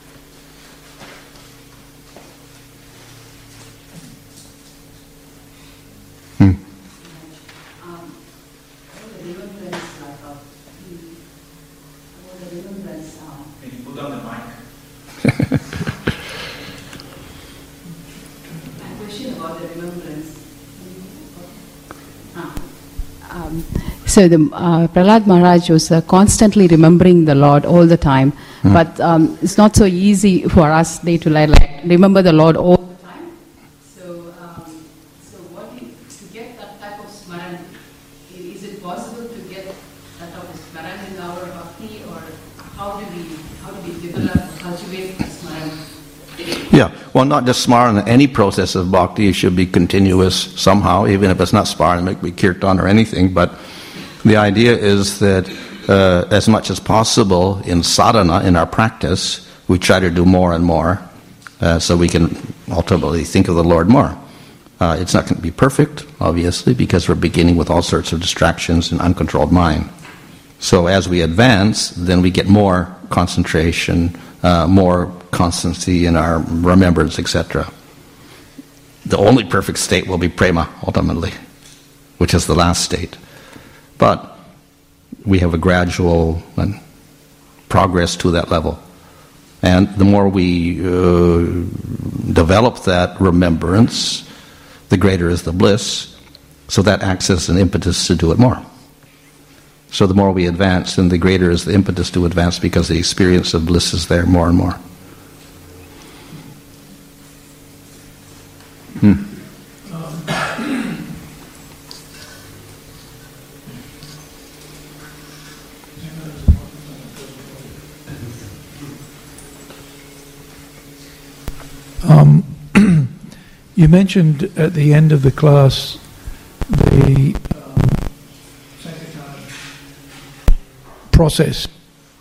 So Prahlad Maharaj was constantly remembering the Lord all the time, but it's not so easy for us day to day, remember the Lord all the time. So to get that type of smaran, is it possible to get that type of smaran in our bhakti, or how do we develop, cultivate smaran? Yeah, Well, not just smarana. Any process of bhakti should be continuous somehow, even if it's not smarana, it could be kirtan or anything. But the idea is that as much as possible in sadhana, in our practice, we try to do more and more so we can ultimately think of the Lord more. It's not going to be perfect, obviously, because we're beginning with all sorts of distractions and uncontrolled mind. So as we advance, then we get more concentration, more constancy in our remembrance, etc. The only perfect state will be prema, ultimately, which is the last state. But we have a gradual progress to that level. And the more we develop that remembrance, the greater is the bliss. So that acts as an impetus to do it more. So the more we advance, then the greater is the impetus to advance, because the experience of bliss is there more and more. You mentioned at the end of the class the Sankirtan process.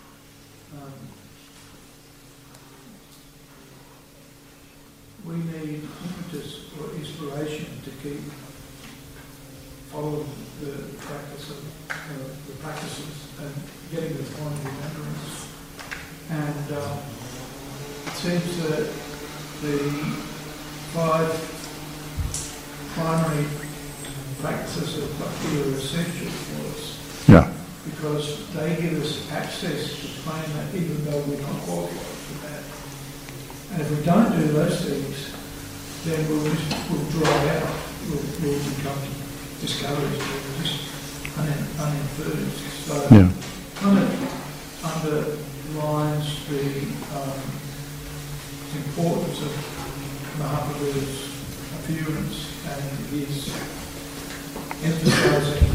We need impetus or inspiration to keep following the practice of the practices and getting to the point of remembrance. And it seems that the 5 primary practices of bhakti are essential for us. Yeah. Because they give us access to prema even though we're not qualified for that. And if we don't do those things, then we'll dry out. We'll become discouraged or just unenthused. So kind of underlines the importance of Mahaprabhu's appearance and his emphasizing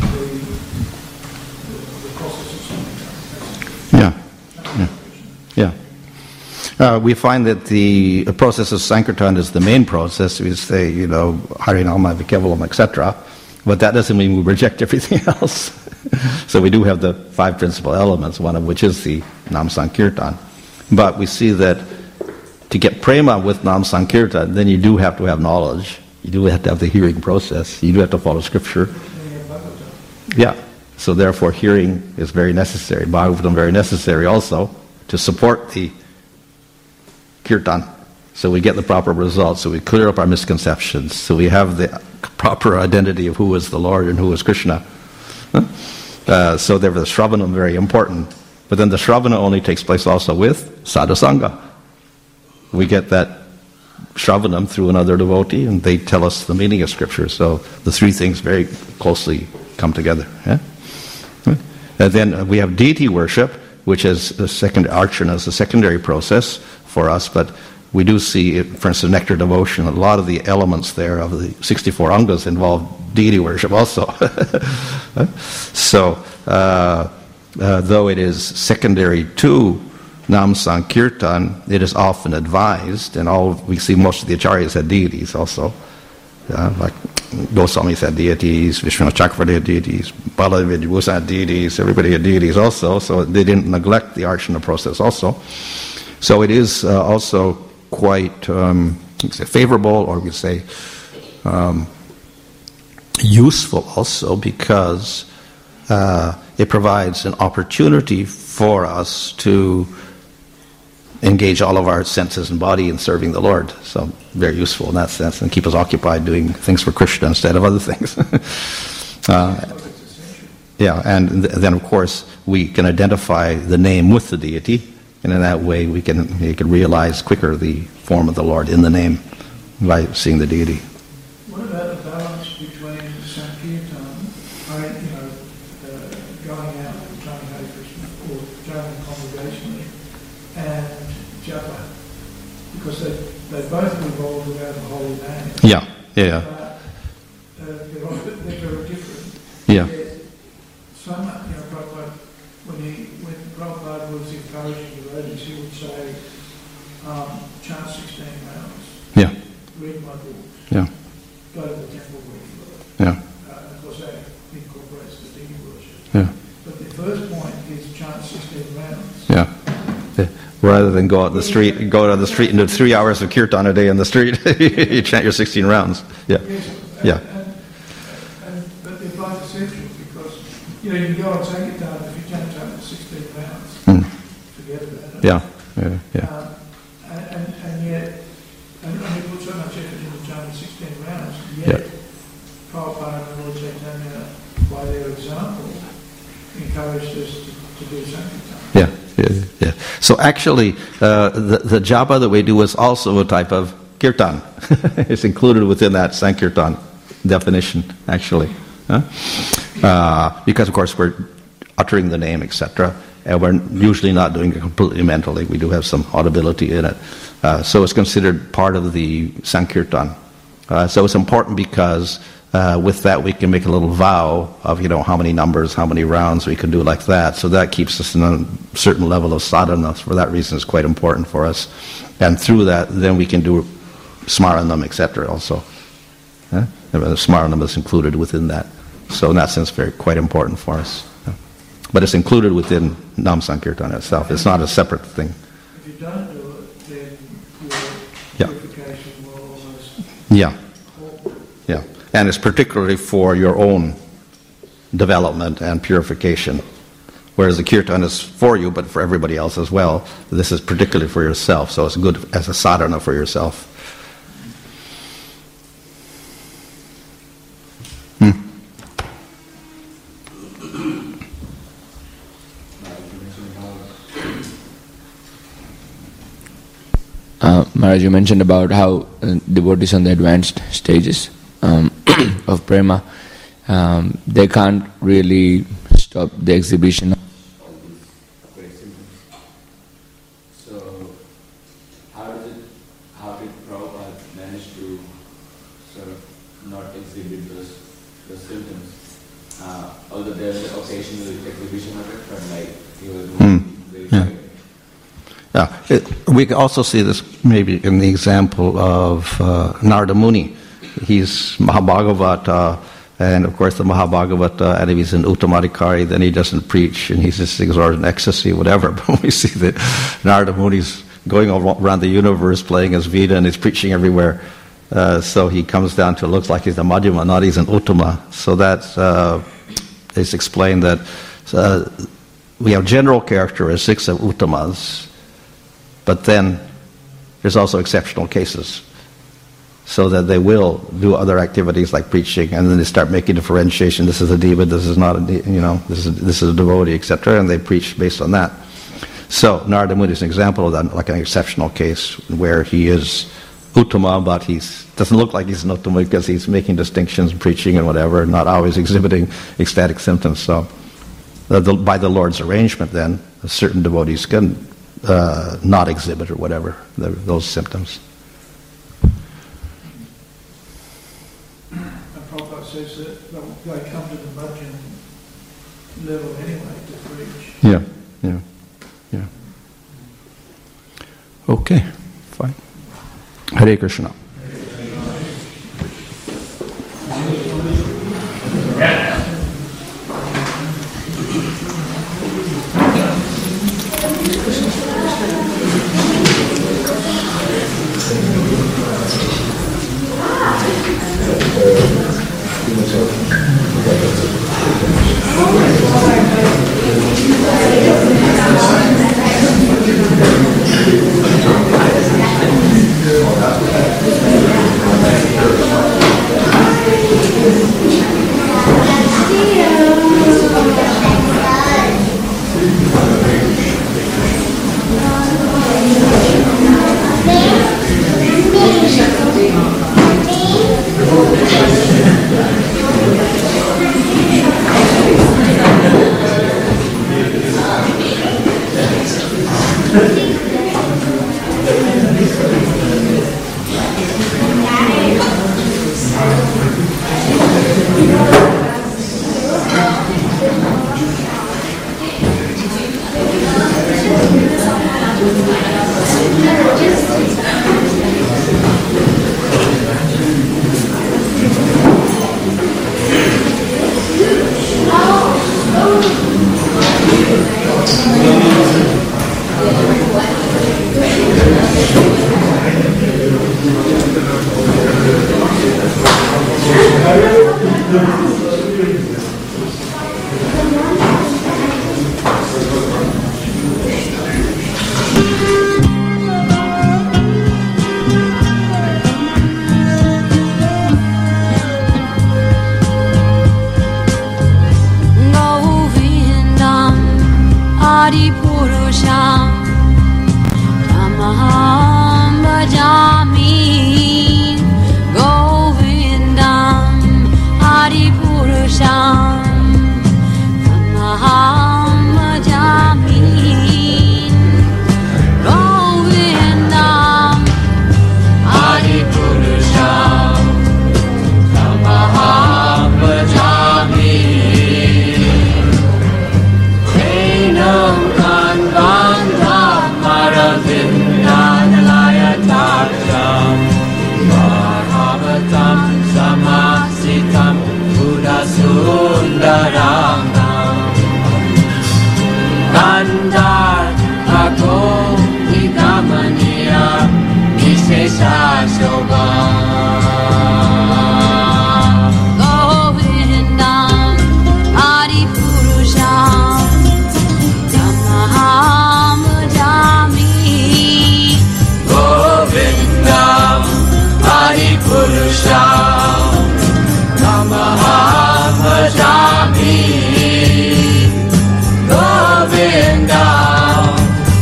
the process of Sankirtan. Yeah. We find that the process of Sankirtan is the main process. We say, Harinama, Vikevalam, etc. But that doesn't mean we reject everything else. So we do have the 5 principal elements, one of which is the Nam Sankirtan. But we see that to get prema with Nam Sankirtan, then you do have to have knowledge. You do have to have the hearing process. You do have to follow scripture. Yeah. So therefore hearing is very necessary. Bhagavatam very necessary also to support the kirtan. So we get the proper results. So we clear up our misconceptions. So we have the proper identity of who is the Lord and who is Krishna. So therefore the Shravanam very important. But then the Shravana only takes place also with sadhusanga. We get that Shravanam through another devotee, and they tell us the meaning of Scripture. So the 3 things very closely come together. Yeah? And then we have deity worship, which is the second archana, is a secondary process for us. But we do see, for instance, nectar devotion. A lot of the elements there of the 64 angas involve deity worship also. So though it is secondary to Nam Sankirtan, it is often advised, and we see most of the acharyas had deities also. Like Goswamis had deities, Vishwanath Chakravarti had deities, Baladev Vibhusa had deities, everybody had deities also, so they didn't neglect the archana process also. So it is also quite favorable, or we could say useful also, because it provides an opportunity for us to engage all of our senses and body in serving the Lord. So very useful in that sense, and keep us occupied doing things for Krishna instead of other things. And then of course we can identify the name with the deity, and in that way we can realize quicker the form of the Lord in the name by seeing the deity. What about the balance between Sankirtan, going out and chanting Hare Krishna or chanting congregationally, and japa? Because they both revolve around the holy name. Yeah. They're very different. Yeah. Some, Prabhupada, when Prabhupada was encouraging devotees, he would say, chant 16 rounds. read my books, Yeah. go to the temple regularly. Yeah. Of course, that incorporates the deity worship. Yeah. But the first point is chant 16 rounds. Yeah. Rather than go out in the street, and do 3 hours of kirtan a day in the street, you chant your 16 rounds. Yeah. Yes, Yeah. but they're both essential because, you can go on Sankirtan if you chant 16 rounds. Mm. Forget about it. Yeah. Yeah. Yeah. And yet, and you put so much effort into chanting 16 rounds, yet Prabhupada and Lord Chaitanya, by their example, encouraged us to do Sankirtan. Yeah. Yeah. Yeah. So actually, the japa that we do is also a type of kirtan. It's included within that Sankirtan definition, actually. Because, of course, we're uttering the name, etc., and we're usually not doing it completely mentally. We do have some audibility in it. So it's considered part of the Sankirtan. So it's important because with that we can make a little vow of, how many numbers, how many rounds we can do like that. So that keeps us in a certain level of sadhana. For that reason, it's quite important for us. And through that, then we can do smaranam, etc. also. Smaranam is included within that. So in that sense, quite important for us. But it's included within Nam Sankirtan itself. It's not a separate thing. If you don't do it, then Yeah. your purification will almost Yeah. halt. Yeah. And it's particularly for your own development and purification. Whereas the kirtan is for you, but for everybody else as well. This is particularly for yourself, so it's good as a sadhana for yourself. Maharaj, you mentioned about how devotees on the advanced stages of prema, they can't really stop the exhibition of all these great symptoms. So, how did Prabhupada manage to sort of not exhibit those symptoms? Although there was occasional exhibition of it, but he was very Yeah. Yeah, we can also see this maybe in the example of Narada Muni. He's Mahabhagavata, and of course the Mahabhagavata, and if he's an Uttamadhikari, then he doesn't preach, and he's just exhorted in ecstasy, whatever. But we see that Narada Muni's going around the universe playing his Veda, and he's preaching everywhere. So he comes down to, it looks like he's a Madhyama, not he's an Uttama. So that's, it's explained that we have general characteristics of Uttamas, but then there's also exceptional cases, so that they will do other activities like preaching, and then they start making differentiation. This is a diva, this is not a, this is a devotee, etc., and they preach based on that. So Narada Muni is an example of that, like an exceptional case where he is Uttama, but he doesn't look like he's an Uttama because he's making distinctions, preaching and whatever, not always exhibiting ecstatic symptoms. So by the Lord's arrangement, then certain devotees can not exhibit or whatever those symptoms. And Prabhupada says that they come to the bhajan level anyway to preach. Yeah. Okay, fine. Hare Krishna. Bhagavatam Samasitam Buddha Sundaram Kandar Bhagavata Nigamaniya Vishesha Shobha Govindam Adipurusham Tamaham Bhajami Govindam Adipurusham Tamaham Bhajami Govindam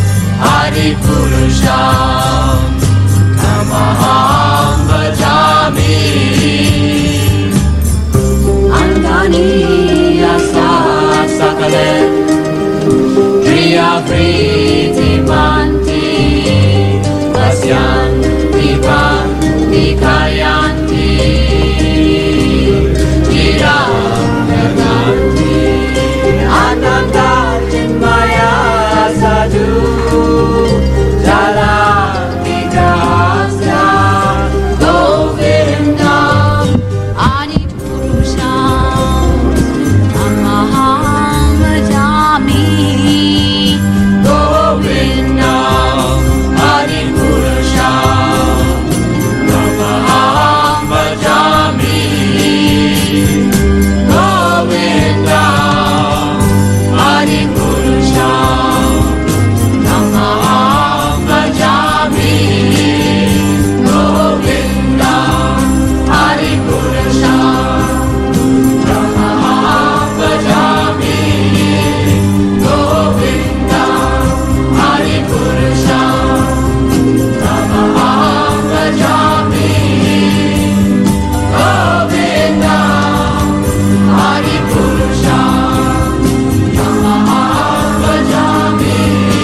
Adipurusham Tamaham Bhajami Andaniya Sakale Kriya Vriti Manti Pasyanti Bhakti Kayanti Chiraganti Ananda Chinmaya Sadhu Jala Vigrahasya Govindam Adipurusham Tamaham Bhajami Govindam Adipurusham Tamaham Bhajami Govindam Adipurusham Tamaham Bhajami Govindam Adipurusham Tamaham Bhajami Govindam Adipurusham Tamaham Bhajami Govindam Adipurusham Tamaham Bhajami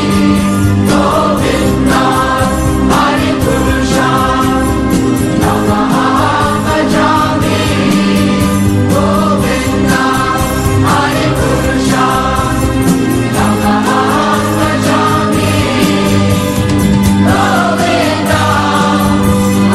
Govindam Adipurusham Tamaham Bhajami Govindam Adipurusham Tamaham Bhajami Govindam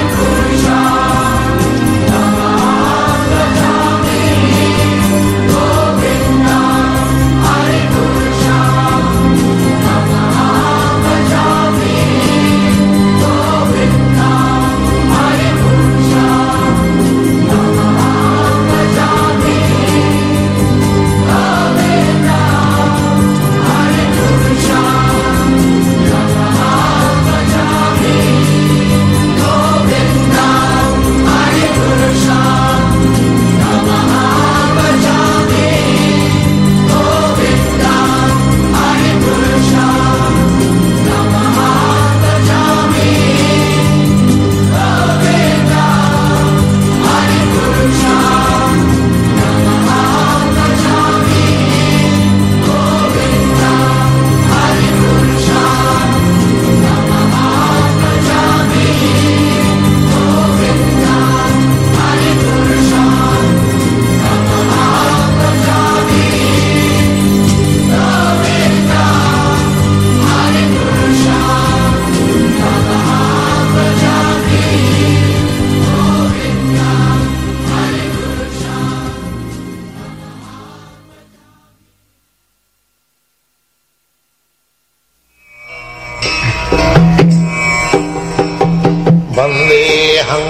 Vandeham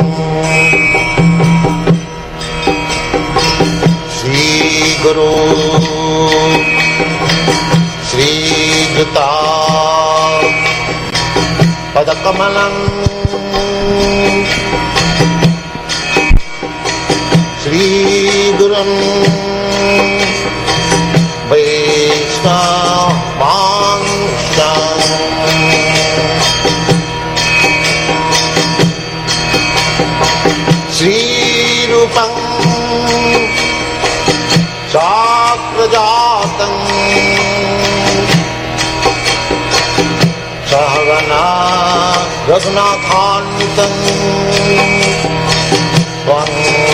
Shri Guru Shri Juta Padakamalam Shri Gurum Vaishnavam Shri Rupam Sakrajatam Sahagana Raghunathantam Svam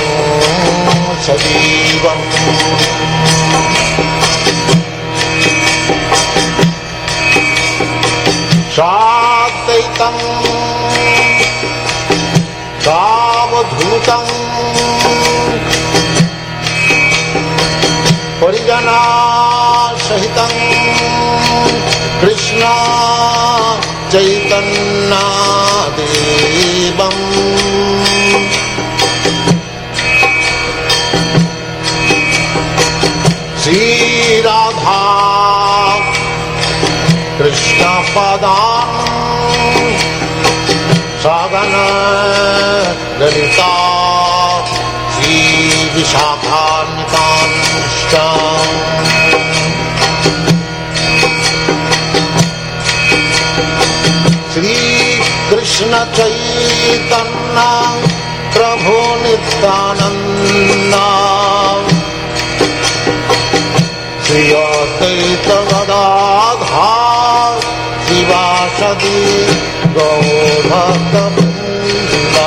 Sajivam Shakaitam सावधूतं परिजना सहितं कृष्ण चैतन्यदेवम् श्री राधा कृष्ण पदान् सगन ललिता श्री विशाखान्वितांश्च श्री कृष्ण चैतन्य प्रभु नित्यानंद श्री अद्वैत गदाधर शिवासदि गौरभक्तवृन्द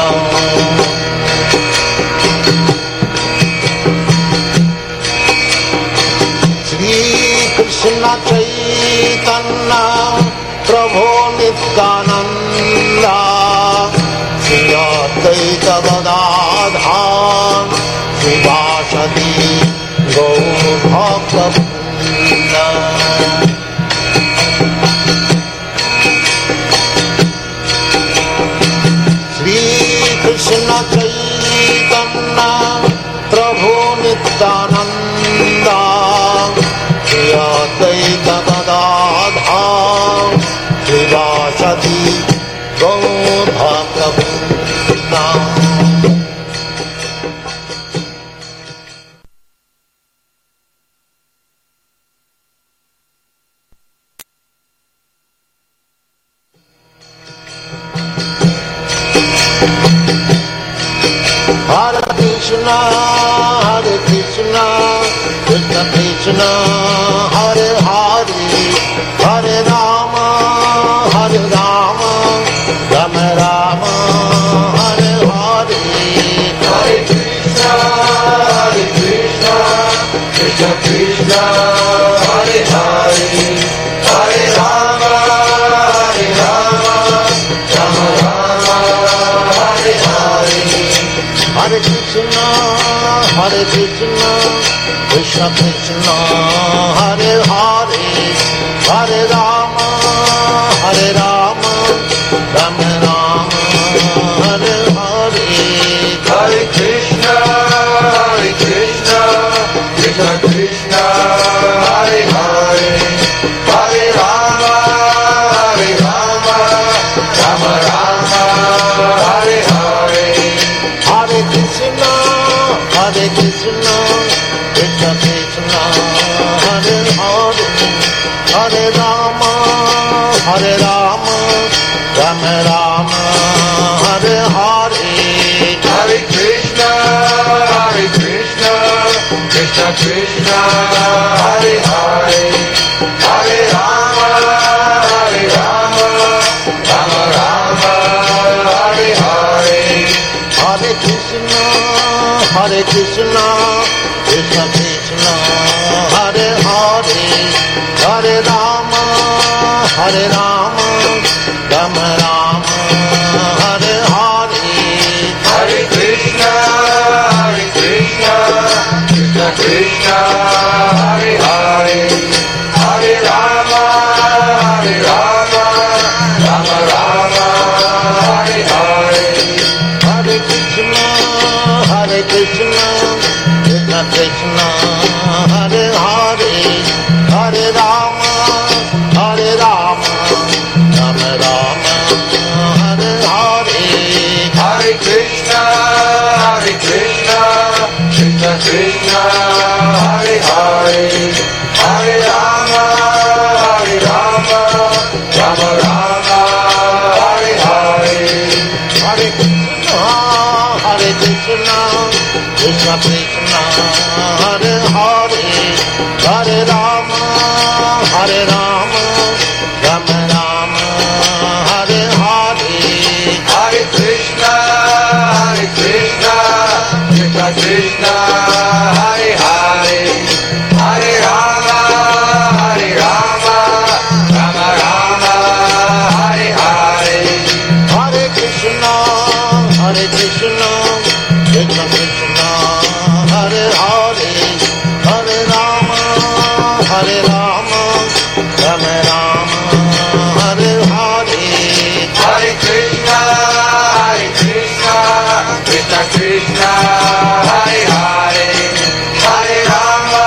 श्री कृष्ण चैतन्य प्रभु नित्यानंद श्री अद्वैत गदाधर शिवासदि गौरभक्तवृन्द श्री कृष्ण चैतन्य प्रभु Nityanand Shri Advaita Gadadhar शिवासदि गौरभक्तवृन्द Hare Krishna, Krishna Krishna, Hare Hare, Hare Rama, Rama Rama, Hare Hare. Hare Krishna, Krishna Krishna, Hare Hare, Hare Rama, Rama Rama, Hare Hare. Hare Krishna, Krishna Krishna, Hare Hare, Hare Rama, Rama Rama, Hare Hare. Hare Krishna, Krishna Krishna, Hare Hare, Hare Rama, Rama Rama, Hare Hare. Hare Krishna, Krishna Krishna, Hare Hare, Hare Rama, Rama Rama, Hare Hare. Hare Krishna, Krishna Krishna, Hare Hare, Hare Rama, Rama Rama, Hare Hare. Hare Krishna, Krishna Krishna, Hare Hare, Hare Rama, Rama Rama, Hare Hare. Hare Krishna, Krishna Krishna, Hare Hare, Hare Rama, Rama Rama, Hare Hare. Hare Krishna, Krishna Krishna, Hare Hare, Hare Rama, Rama Rama, Hare Hare. Hare Krishna, Krishna Krishna, Hare Hare, Hare Rama, Rama Rama, Hare Hare. Hare Krishna, Krishna Krishna, Hare Hare, Hare Rama, Rama Rama, Hare Hare. Hare Krishna, Krishna Krishna, Hare Hare, Hare Rama, Rama Rama, Hare Hare. Hare Krishna, Krishna Krishna, Krishna Krishna, Hare Hare, Hare Rama, Hare Rama, Rama Rama, Hare Hare. Hare Krishna, Krishna Krishna, Hare Hare, Hare Rama,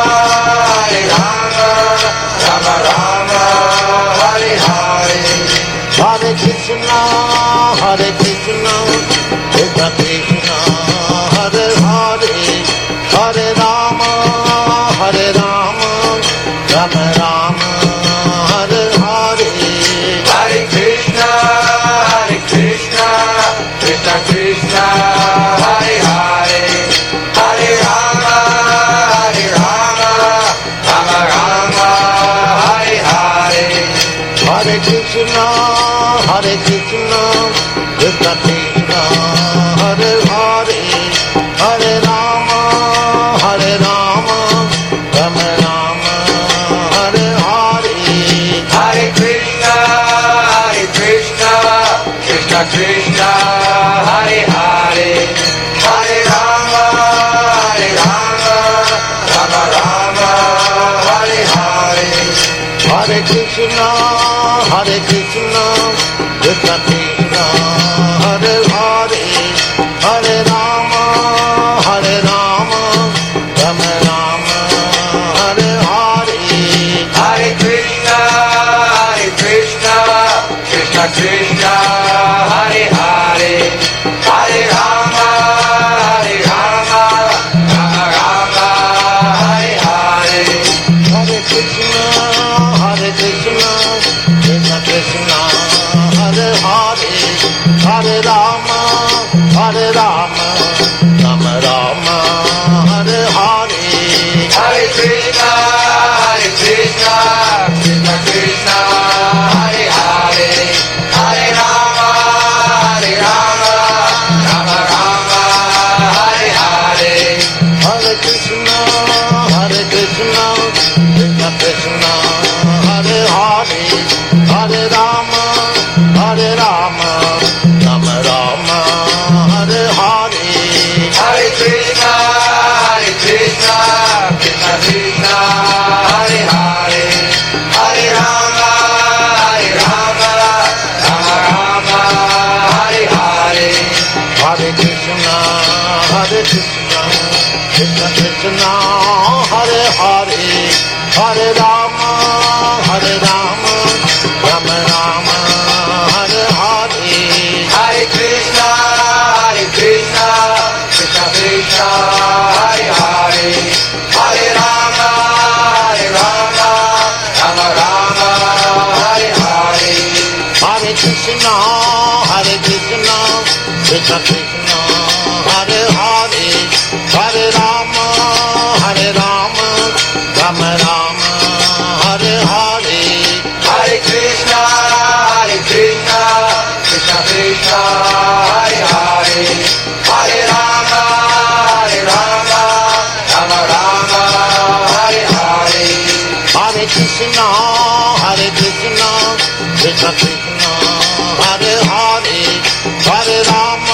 Rama Rama, Hare Hare. Hare Krishna, Krishna Krishna, Hare Hare, Hare Rama, Rama Rama, Hare Hare. Hare Krishna, Krishna Krishna, Hare Hare, Hare Rama, Rama Rama, Hare Hare. Hare Krishna, Krishna Krishna, Hare Hare, Hare Rama, Rama Rama, Hare Hare. Hare Krishna, Krishna Krishna, Hare Hare, Hare Rama, Rama Rama, Hare Hare. Hare Krishna, Krishna Krishna, Hare Hare, Hare Rama, Rama Rama, Hare Hare. Hare Krishna, Krishna Krishna, Hare Hare, Hare Rama, Rama Rama, Hare Hare. Hare Krishna, Krishna Krishna, Hare Hare, Hare Rama, Rama Rama, Hare Hare. Hare Krishna, Krishna Krishna, Hare Hare, Hare Rama, Rama Rama, Hare Hare. Hare Krishna, Krishna Krishna, Hare Hare, Hare Rama, Rama Rama, Hare Hare. Hare Krishna, Krishna Krishna, Hare Hare, Hare Rama, Rama Rama, Hare Hare. Hare Krishna, Krishna Krishna, Hare Hare, Hare Rama, Rama Rama, Hare Hare. Hare Krishna, Krishna Krishna, Hare Hare, Hare Rama, Rama Rama, Hare Hare. Hare Krishna, Krishna Krishna, Hare Hare, Hare Rama, Rama Rama, Hare Hare. Hare Krishna, Krishna Krishna, Hare Hare, Hare Rama, Rama Rama, Hare Hare. Hare Krishna, Krishna Krishna, Hare Hare, Hare Rama,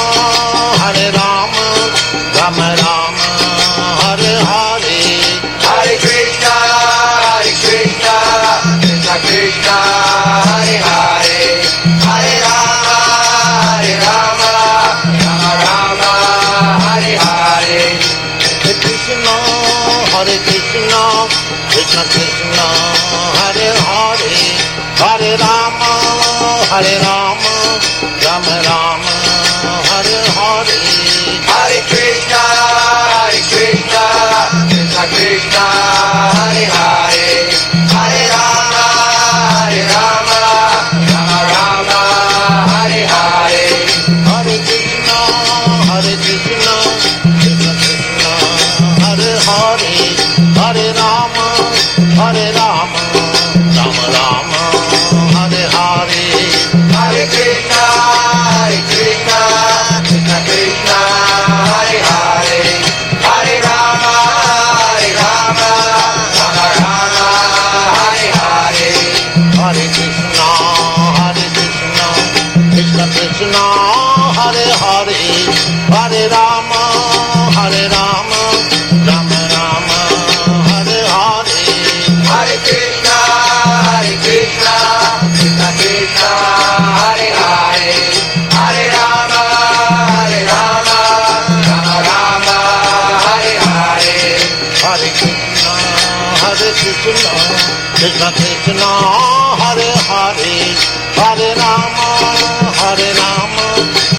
Rama Rama, Hare Hare. Hare Krishna, Krishna Krishna, Hare Hare, Hare Rama, Rama Rama, Hare Hare. Hare Krishna, Krishna Krishna, Hare Hare, Hare Rama, Rama Rama, Hare Hare. Hare Krishna, Krishna Krishna, Hare Hare, Hare Rama, Rama Rama, Hare Hare. Hare Krishna, Krishna Krishna, Hare Hare, Hare Rama, Rama Rama, Hare Hare. Hare Krishna, Hare Rama, Hare Rama, Rama Rama, Hare Hare. Hare Krishna, Krishna Krishna, Hare Hare, Hare Rama, Rama Rama, Hare Hare. Hare Krishna, Krishna Krishna, Hare Hare, Hare Rama,